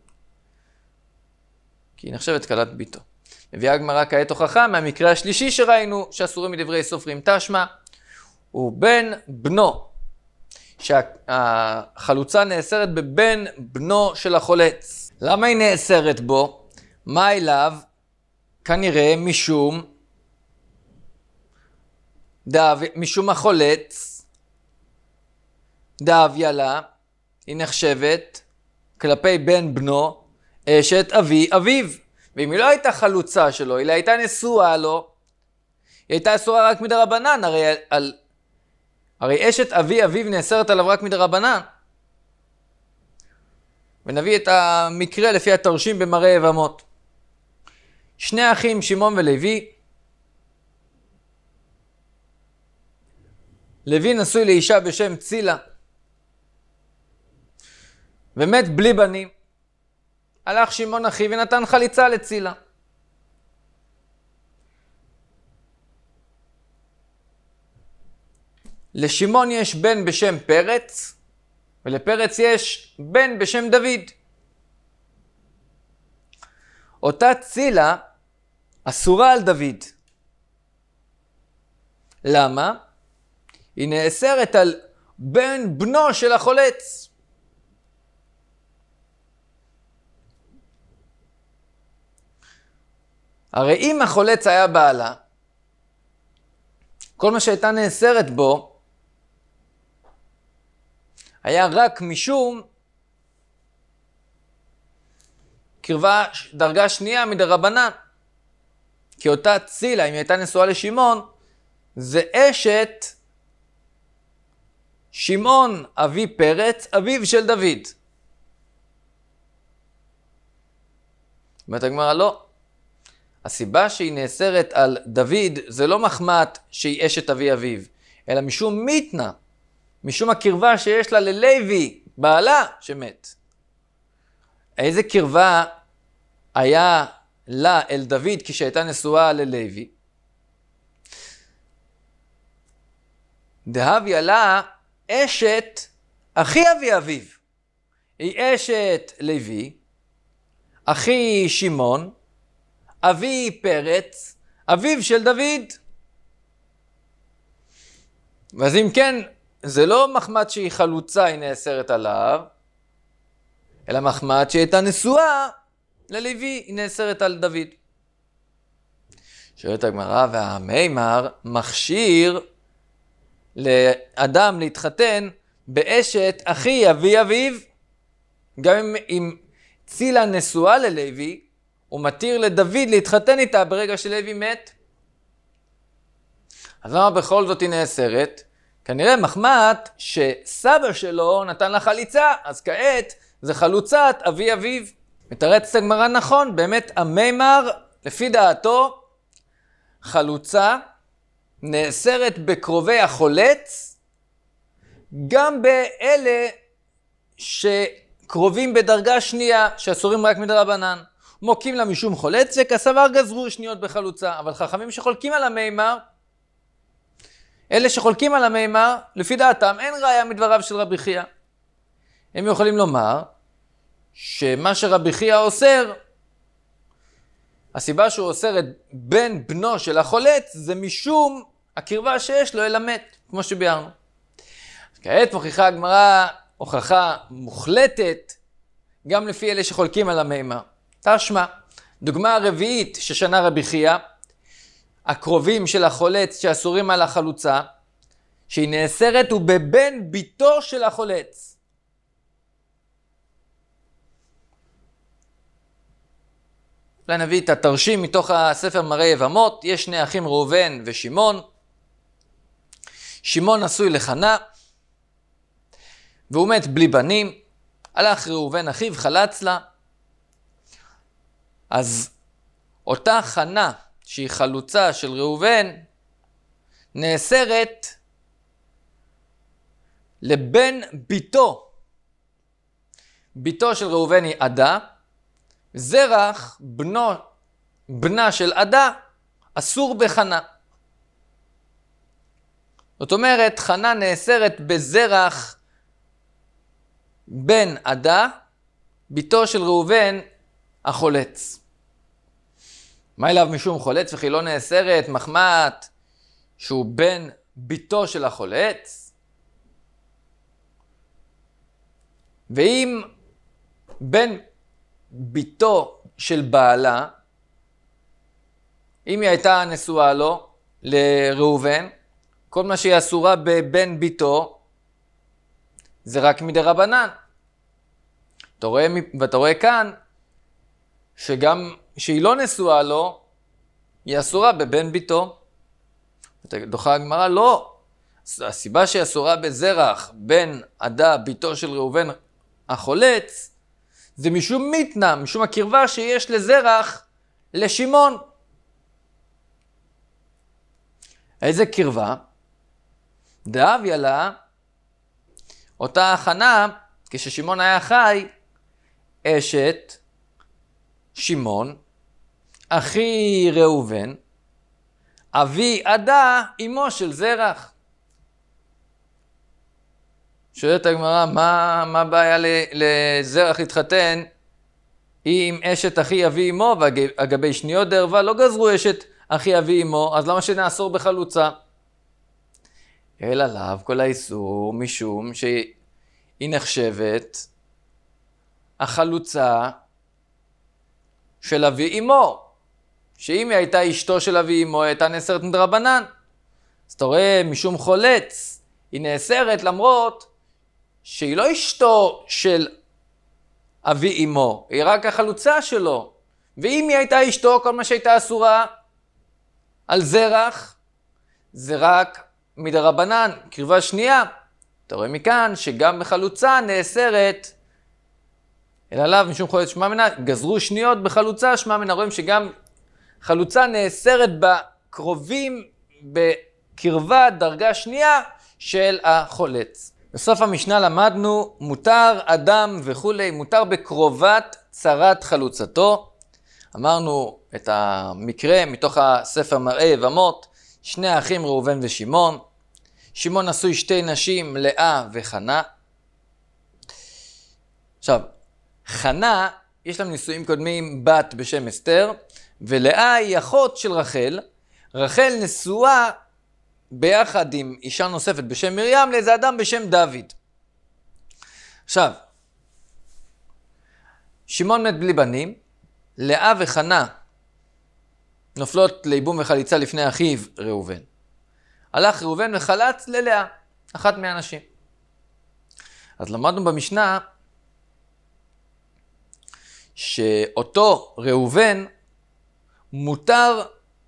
כי היא נחשבת כלת ביתו. מביאה הגמרא כעת הוכחה מהמקרה השלישי שראינו, שאסורים מדברי סופרים. תשמע, הוא בן בנו. שהחלוצה נאסרת בבן בנו של החולץ. למה היא נאסרת בו? מה אליו? כנראה משום החולץ, דאביה לה, היא נחשבת כלפי בן בנו, אשת אבי אביו. ואם היא לא הייתה חלוצה שלו, אלא הייתה נשואה לו, היא הייתה אסורה רק מדרבנן, הרי אשת אבי אביו נאסרת עליו רק מדרבנן. ונביא את המקרה לפי התרשים במראה יבמות. שני אחים, שמעון ולוי. לוי נשוי לאישה בשם צילה, ומת בלי בנים. הלך שמעון אחי ונתן חליצה לצילה. לשמעון יש בן בשם פרץ, ולפרץ יש בן בשם דוד. אותה צילה אסורה על דוד. למה? היא נאסרת על בן בנו של החולץ. הרי אם החולץ היה בעלה, כל מה שהייתה נאסרת בו היה רק משום קרבה דרגה שנייה מדרבנן. כי אותה צילה, אם היא הייתה נשואה לשמעון, זה אשת שמעון אבי פרץ, אביו של דוד. אומרת הגמרא, לא. הסיבה שהיא נאסרת על דוד זה לא מחמת שהיא אשת אבי אביו, אלא משום מיתנה, משום הקרבה שיש לה ללוי, בעלה שמת. איזה קרבה היה לה אל דוד כשהייתה נשואה ללוי? דהביה לה אשת אחי אבי אביו. היא אשת לוי, אחי שמעון, אבי פרץ, אביו של דוד. ואז אם כן, זה לא מחמת שהיא חלוצה, היא נאסרת עליו, אלא מחמת שהיא הייתה נשואה ללוי, היא נאסרת על דוד. שואלת הגמרא, והמימר מכשיר לאדם להתחתן באשת אחי אבי אביו. גם אם צילה נשואה ללוי, הוא מתיר לדוד להתחתן איתה ברגע שלוי מת. אז למה בכל זאת היא נאסרת? כנראה מחמת שסבא שלו נתן לה חליצה, אז כעת זה חלוצת אבי אביו. מתרצת הגמרא נכון, באמת המימר, לפי דעתו, חלוצה נאסרת בקרובי החולץ, גם באלה שקרובים בדרגה שנייה, שאסורים רק מדרבנן. מוקים לה משום חולץ, וכסבר גזרו שניות בחלוצה. אבל חכמים שחולקים על המימר, אלה שחולקים על המימר, לפי דעתם, אין ראיה מדבריו של רבי חייא. הם יכולים לומר שמה שרבי חייא אוסר, הסיבה שהוא אוסר את בן בנו של החולץ, זה משום הקרבה שיש לו אל המת, כמו שביארנו. כעת מוכיחה הגמרא הוכחה מוחלטת, גם לפי אלה שחולקים על המימר. תשמע, דוגמה הרביעית ששנה רבי חייא, הקרובים של החולץ שאסורים על החלוצה, שהיא נאסרת הוא בבן ביתו של החולץ. אולי נביא את התרשים מתוך הספר מראה יבמות. יש שני אחים ראובן ושמעון. שמעון נשוי לחנה, והוא מת בלי בנים. הלך ראובן אחיו, חלץ לה. אז אותה חנה שהיא חלוצה של ראובן, נאסרת לבן ביתו. ביתו של ראובן היא עדה, זרח בנה של עדה אסור בחנה. זאת אומרת, חנה נאסרת בזרח בן עדה, ביתו של ראובן החולץ. מה אליו משום חולץ וכי לא נאסרת מחמת שהוא בן ביתו של החולץ? ואם בן ביתו של בעלה, אם היא הייתה נשואה לו, לראובן, כל מה שהיא אסורה בבן ביתו, זה רק מדרבנן. ואתה רואה כאן, שגם שהיא לא נשואה לו, היא אסורה בבן ביתו. דוחה הגמרא, לא. הסיבה שהיא אסורה בזרח, בן עדה ביתו של ראובן החולץ, זה משום מיתנה, משום הקרבה שיש לזרח לשמעון. איזה קרבה? דהביה לה, אותה הכנה, כששמעון היה חי, אשת שמעון, אחי ראובן, אבי עדה, אמו של זרח. שואלת הגמרא, מה הבעיה לזרח להתחתן עם אשת אחי אבי אמו, ואגבי שניות דרבה לא גזרו אשת אחי אבי אמו, אז למה שנאסור בחלוצה? אלא לאו כל האיסור, משום שהיא נחשבת החלוצה של אבי אמו, שאם היא הייתה אשתו של אבי אמו, הייתה נאסרת מדרבנן. אז אתה רואה, משום חולץ, היא נאסרת למרות שהיא לא אשתו של אבי אמו, היא רק החלוצה שלו. ואם היא הייתה אשתו, כל מה שהייתה אסורה על זרח, זה רק מדרבנן, קרבה שנייה. אתה רואה מכאן שגם בחלוצה נאסרת, אלא עליו משום חולת שמע מנה, גזרו שניות בחלוצה, שמע מנה, רואים שגם חלוצה נאסרת בקרובים, בקרבה דרגה שנייה של החולץ. בסוף המשנה למדנו, מותר אדם וכולי, מותר בקרובת צרת חלוצתו. אמרנו את המקרה מתוך הספר מראה יבמות, שני האחים ראובן ושמעון. שמעון נשוי שתי נשים, לאה וחנה. עכשיו, חנה, יש להם נישואים קודמים בת בשם אסתר, ולאה היא אחות של רחל. רחל נשואה ביחד עם אישה נוספת בשם מרים לאיזה אדם בשם דוד. עכשיו, שמעון מת בלי בנים, לאה וחנה נופלות לייבום וחליצה לפני אחיו ראובן. הלך ראובן וחלץ ללאה, אחת מהנשים. אז למדנו במשנה שאותו ראובן מותר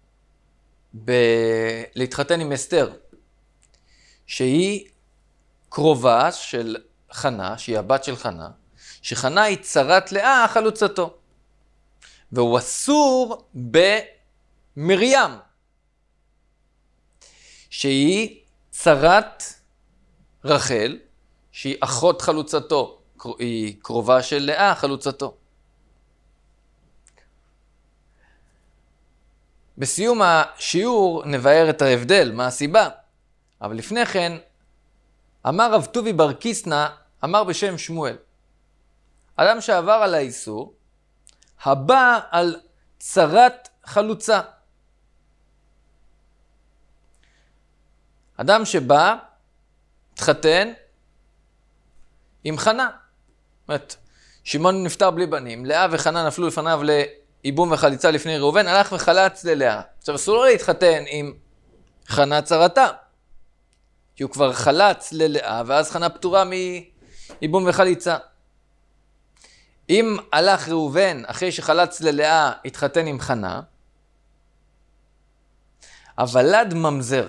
להתחתן עם אסתר, שהיא קרובה של חנה, שהיא הבת של חנה, שחנה היא צרת לאה חלוצתו. והוא אסור במרים, שהיא צרת רחל, שהיא אחות חלוצתו, היא קרובה של לאה חלוצתו. בסיום השיעור נבהר את ההבדל, מה הסיבה. אבל לפני כן, אמר רב טובי בר קיסנא, אמר בשם שמואל, אדם שעבר על האיסור, הבא על צרת חלוצה. אדם שבא, התחתן עם חנה. זאת אומרת, שמעון נפטר בלי בנים, לאה וחנה נפלו לפניו ייבום וחליצה לפני ראובן, הלך וחלץ ללאה. עכשיו, אסור לו להתחתן עם חנה צרתה, כי הוא כבר חלץ ללאה, ואז חנה פטורה מייבום וחליצה. אם הלך ראובן, אחרי שחלץ ללאה, התחתן עם חנה, הוולד ממזר.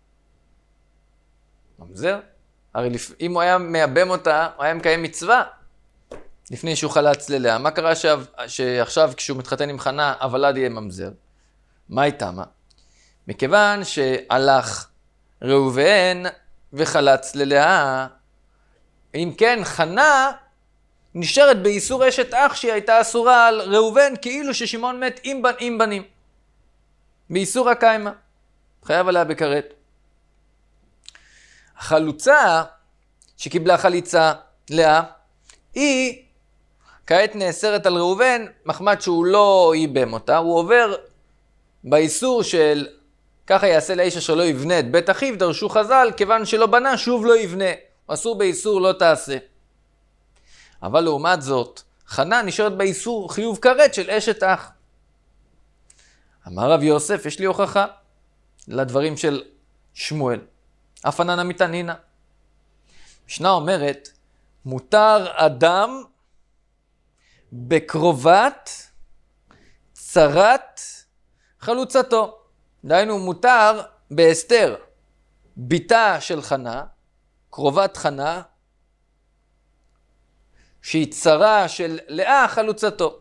ממזר? הרי אם הוא היה מייבם אותה, הוא היה מקיים מצווה. לפני שהוא חלץ ללאה. מה קרה שעכשיו כשהוא מתחתן עם חנה, הוולד יהיה ממזר? מה איתה? מכיוון שהלך ראובן וחלץ ללאה, אם כן חנה נשארת באיסור אשת אח שהיא הייתה אסורה על ראובן, כאילו ששמעון מת עם בנים. באיסור הקיימה. חייב עליה בכרת. החלוצה שקיבלה חליצה לאה, היא כעת נאסרת על ראובן, מחמד שהוא לא ייבם אותה, הוא עובר באיסור של ככה יעשה לאיש אשר לא יבנה את בית אחיו, דרשו חז"ל, כיוון שלא בנה שוב לא יבנה, אסור באיסור לא תעשה. אבל לעומת זאת, חנה נשארת באיסור חיוב כרת של אשת אח. אמר רב יוסף, יש לי הוכחה לדברים של שמואל. אף עננה מתענינה. משנה אומרת, מותר אדם בקרובת צרת חלוצתו. דהיינו, מותר באסתר, ביתה של חנה, קרובת חנה, שהיא צרה של לאה חלוצתו.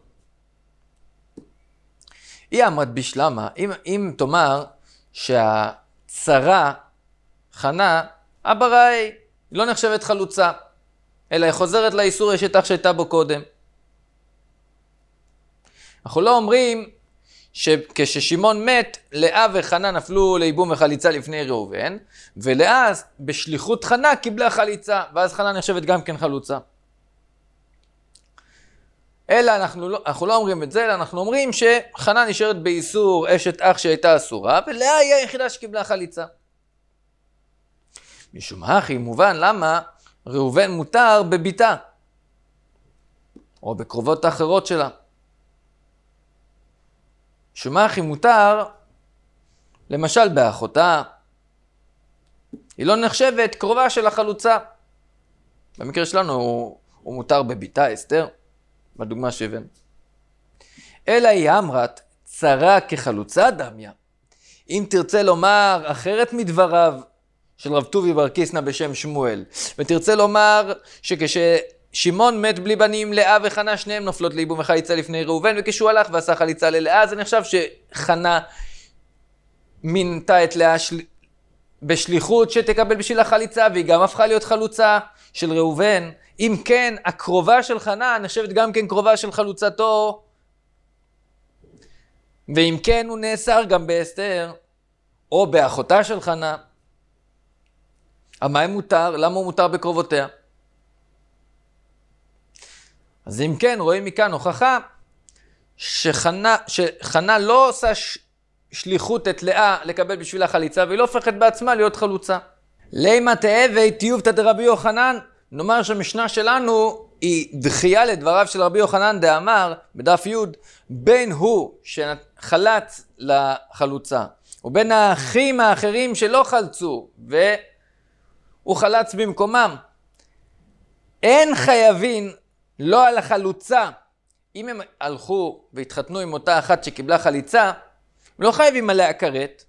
היא אמרת בשלמה, אם תאמר שהצרה חנה, הבראי, היא לא נחשבת חלוצה, אלא היא חוזרת לאיסור אשת אח שהייתה בו קודם. אנחנו לא אומרים שכששמעון מת, לאה וחנה נפלו לייבום וחליצה לפני ראובן, ולאה בשליחות חנה קיבלה חליצה, ואז חנה נחשבת גם כן חלוצה. אלא אנחנו לא אומרים את זה, אלא אנחנו אומרים שחנה נשארת באיסור אשת אח שהייתה אסורה, ולאה היא היחידה שקיבלה חליצה. משום הכי מובן למה ראובן מותר בביתה, או בקרובות האחרות שלה. משום הכי מותר, למשל באחותה, היא לא נחשבת קרובה של החלוצה. במקרה שלנו הוא מותר בביתה, אסתר, בדוגמה שהבאנו. אלא היא אמרת, צרה כחלוצה דמיה. אם תרצה לומר אחרת מדבריו, של רב טובי בר קיסנא בשם שמואל. ותרצה לומר שכששמעון מת בלי בנים, לאה וחנה שניהם נופלות לייבום החליצה לפני ראובן, וכשהוא הלך ועשה חליצה ללאה, זה נחשב שחנה מינתה את לאה בשליחות שתקבל בשביל החליצה, והיא גם הפכה להיות חלוצה של ראובן. אם כן, הקרובה של חנה נחשבת גם כן קרובה של חלוצתו, ואם כן הוא נאסר גם באסתר או באחותה של חנה. מה מותר? למה הוא מותר בקרובותיה? אז אם כן, רואים מכאן הוכחה שחנה לא עושה שליחות את לאה לקבל בשביל החליצה, והיא לא הופכת בעצמה להיות חלוצה. לימה תאבי תיובתא דרבי יוחנן, נאמר שהמשנה שלנו היא דחייה לדבריו של רבי יוחנן דאמר בדף י' בין הוא שחלץ לחלוצה ובין האחים האחרים שלא חלצו והוא חלץ במקומם, אין חייבים לא על החלוצה. אם הם הלכו והתחתנו עם אותה אחת שקיבלה חליצה, לא חייבים עליה כרת.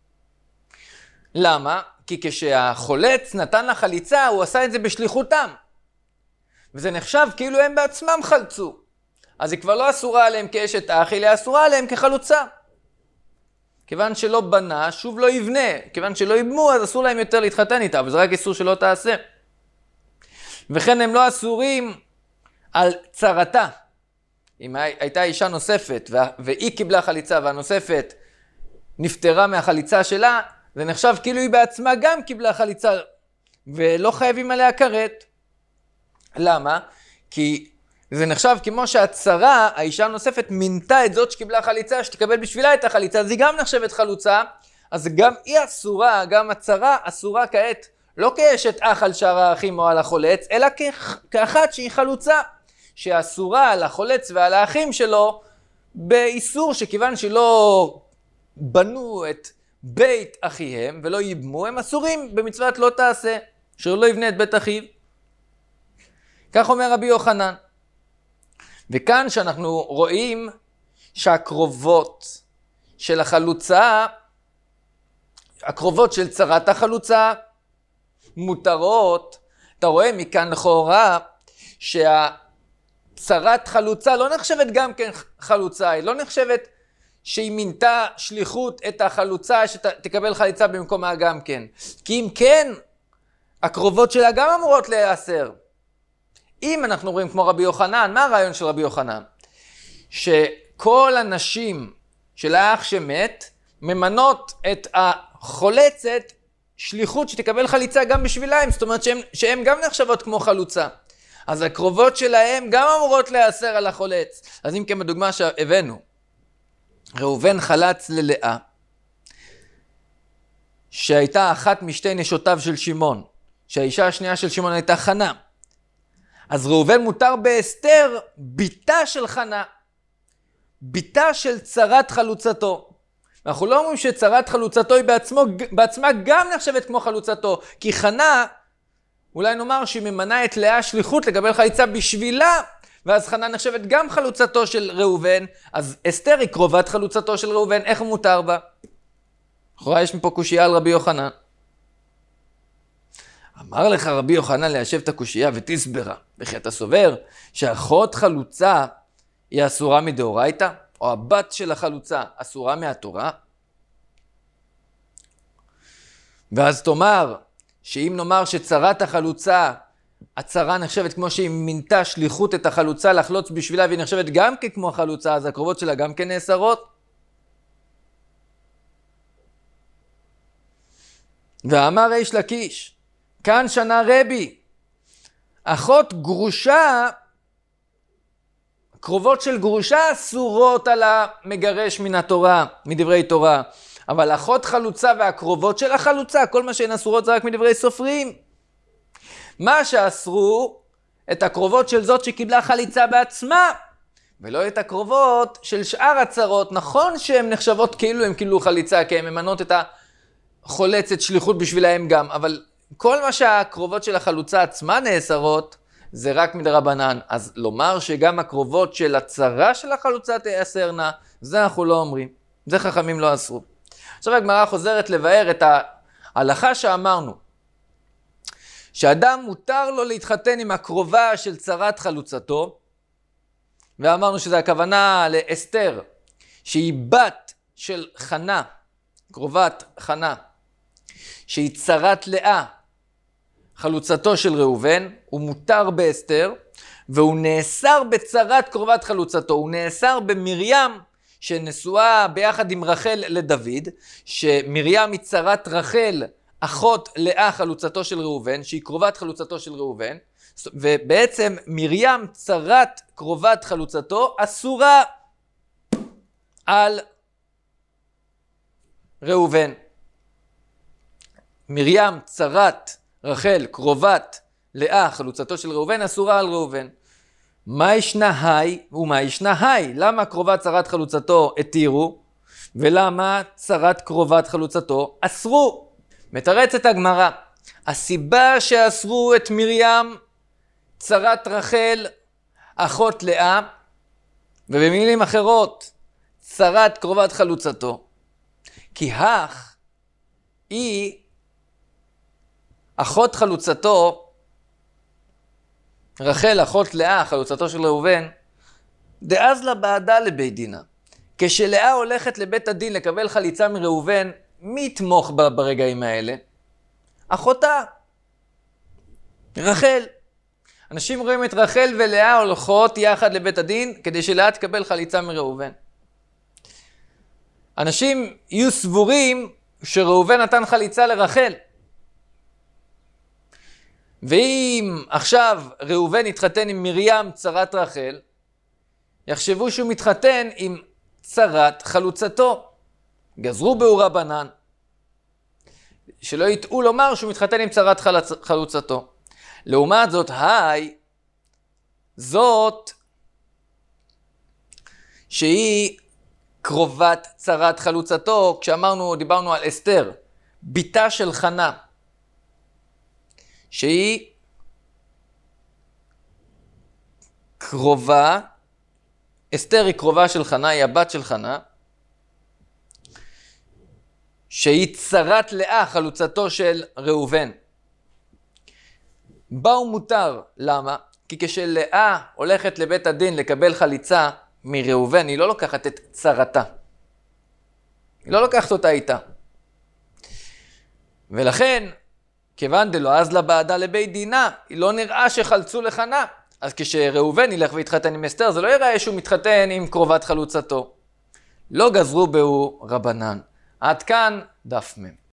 למה? כי כשהחולץ נתן לה חליצה, הוא עשה את זה בשליחותם. וזה נחשב כאילו הם בעצמם חלצו. אז היא כבר לא אסורה עליהם כאשת אח, אלא אסורה עליהם כחלוצה. כיוון שלא בנה, שוב לא יבנה. כיוון שלא יבנו, אז אסור להם יותר להתחתן איתה, אבל זה רק איסור שלא תעשה. וכן הם לא אסורים על צרתה. אם הייתה אישה נוספת והיא קיבלה חליצה והנוספת נפטרה מהחליצה שלה, זה נחשב כאילו היא בעצמה גם קיבלה חליצה ולא חייבים עליה כרת. למה? כי זה נחשב כמו שהצרה, האישה הנוספת מינתה את זאת שקיבלה חליצה שתקבל בשבילה את החליצה, אז היא גם נחשבת חלוצה, אז גם היא אסורה, גם הצרה אסורה כעת, לא כאשת אח על שאר האחים או על החולץ, אלא כאחת שהיא חלוצה, שאסורה על החולץ ועל האחים שלו באיסור שכיוון שלא בנו את בית אחיהם ולא ייבמו, הם אסורים במצוות לא תעשה, שלא יבנה את בית אחיו. כך אומר רבי יוחנן. וכאן שאנחנו רואים שהקרובות של החלוצה, הקרובות של צרת החלוצה מותרות. אתה רואה מכאן לכאורה שהצרת חלוצה לא נחשבת גם כן חלוצה, היא לא נחשבת שהיא מינתה שליחות את החלוצה שתקבל חליצה במקומה גם כן. כי אם כן, הקרובות שלה גם אמורות להיאסר. אם אנחנו רואים כמו רבי יוחנן, מה הרעיון של רבי יוחנן? שכל הנשים של האח שמת ממנות את החולצת שליחות שתקבל חליצה גם בשבילהם, זאת אומרת שהם גם נחשבות כמו חלוצה. אז הקרובות שלהם גם אמורות להיאסר על החולץ. אז אם כן בדוגמה שהבאנו, ראובן חלץ ללאה, שהייתה אחת משתי נשותיו של שמעון, שהאישה השנייה של שמעון הייתה חנה. אז ראובן מותר באסתר ביתה של חנה, ביתה של צרת חלוצתו. אנחנו לא אומרים שצרת חלוצתו היא בעצמה גם נחשבת כמו חלוצתו, כי חנה, אולי נאמר שהיא ממנה את לאה שליחות לקבל חליצה בשבילה, ואז חנה נחשבת גם חלוצתו של ראובן, אז אסתר היא קרובת חלוצתו של ראובן, איך מותר בה? לכאורה יש מפה קושייה על רבי יוחנן. אמר לך רבי יוחנן ליישב את הקושייה ותסברה, וכי אתה סובר שאחות חלוצה היא אסורה מדאורייתא, או הבת של החלוצה אסורה מהתורה? ואז תאמר שאם נאמר שצרת החלוצה, הצרה נחשבת כמו שהיא מינתה שליחות את החלוצה לחלוץ בשבילה, והיא נחשבת גם כמו החלוצה, אז הקרובות שלה גם כן נאסרות. ואמר איש לקיש, כאן שנה רבי, אחות גרושה, קרובות של גרושה אסורות על המגרש מן התורה, מדברי תורה. אבל אחות חלוצה והקרובות של החלוצה, כל מה שהן אסורות זה רק מדברי סופרים. מה שאסרו, את הקרובות של זאת שקיבלה חליצה בעצמה, ולא את הקרובות של שאר הצרות. נכון שהן נחשבות כאילו הן קיבלו חליצה, כי הן ממנות את החולצת שליחות בשבילהם גם, אבל כל מה שהקרובות של החלוצה עצמה נאסרות, זה רק מדרבנן. אז לומר שגם הקרובות של הצרה של החלוצה תאסרנה, זה אנחנו לא אומרים. זה חכמים לא אסרו. עכשיו הגמרא חוזרת לבאר את הלכה שאמרנו, שאדם מותר לו להתחתן עם הקרובה של צרת חלוצתו, ואמרנו שזה הכוונה לאסתר, שהיא בת של חנה, קרובת חנה, שהיא צרת לאה, חלוצתו של ראובן, הוא מותר באסתר, והוא נאסר בצרת קרובת חלוצתו, הוא נאסר במרים, שנשואה ביחד עם רחל לדוד, שמרים היא צרת רחל, אחות לאה חלוצתו של ראובן, שהיא קרובת חלוצתו של ראובן, ובעצם מרים צרת קרובת חלוצתו אסורה על ראובן. מרים צרת רחל קרובת לאה חלוצתו של ראובן אסורה על ראובן. מה ישנה היי ומה ישנה היי? למה קרובת צרת חלוצתו התירו ולמה צרת קרובת חלוצתו אסרו? מתרצת הגמרא, הסיבה שאסרו את מרים צרת רחל אחות לאה, ובמילים אחרות צרת קרובת חלוצתו, כי הך היא אחות חלוצתו, רחל אחות לאה חלוצתו של ראובן, דאז לה בעדה לבית דינה. כשלאה הולכת לבית הדין לקבל חליצה מראובן, מי יתמוך בה ברגעים האלה? אחותה, רחל. אנשים רואים את רחל ולאה הולכות יחד לבית הדין כדי שלאה תקבל חליצה מראובן. אנשים יהיו סבורים שראובן נתן חליצה לרחל. ואם עכשיו ראובן יתחתן עם מרים צרת רחל, יחשבו שהוא מתחתן עם צרת חלוצתו. גזרו באו רבנן. שלא יטעו לומר שהוא מתחתן עם צרת חלוצתו. לעומת זאת, היי, זאת שהיא קרובת צרת חלוצתו, כשאמרנו, דיברנו על אסתר, ביתה של חנה, שהיא קרובה, אסתר היא קרובה של חנה, היא הבת של חנה, שהיא צרת לאה חלוצתו של ראובן. באו מותר, למה? כי כשלאה הולכת לבית הדין לקבל חליצה מראובן, היא לא לוקחת את צרתה. היא לא לוקחת אותה איתה. ולכן, כיוון דלא אז לה בעדה לבית דינה, היא לא נראה שחלצו לחנה. אז כשראובן ילך ויתחתן עם אסתר, זה לא יראה שהוא מתחתן עם קרובת חלוצתו. לא גזרו באו רבנן. עד כאן דף מ'.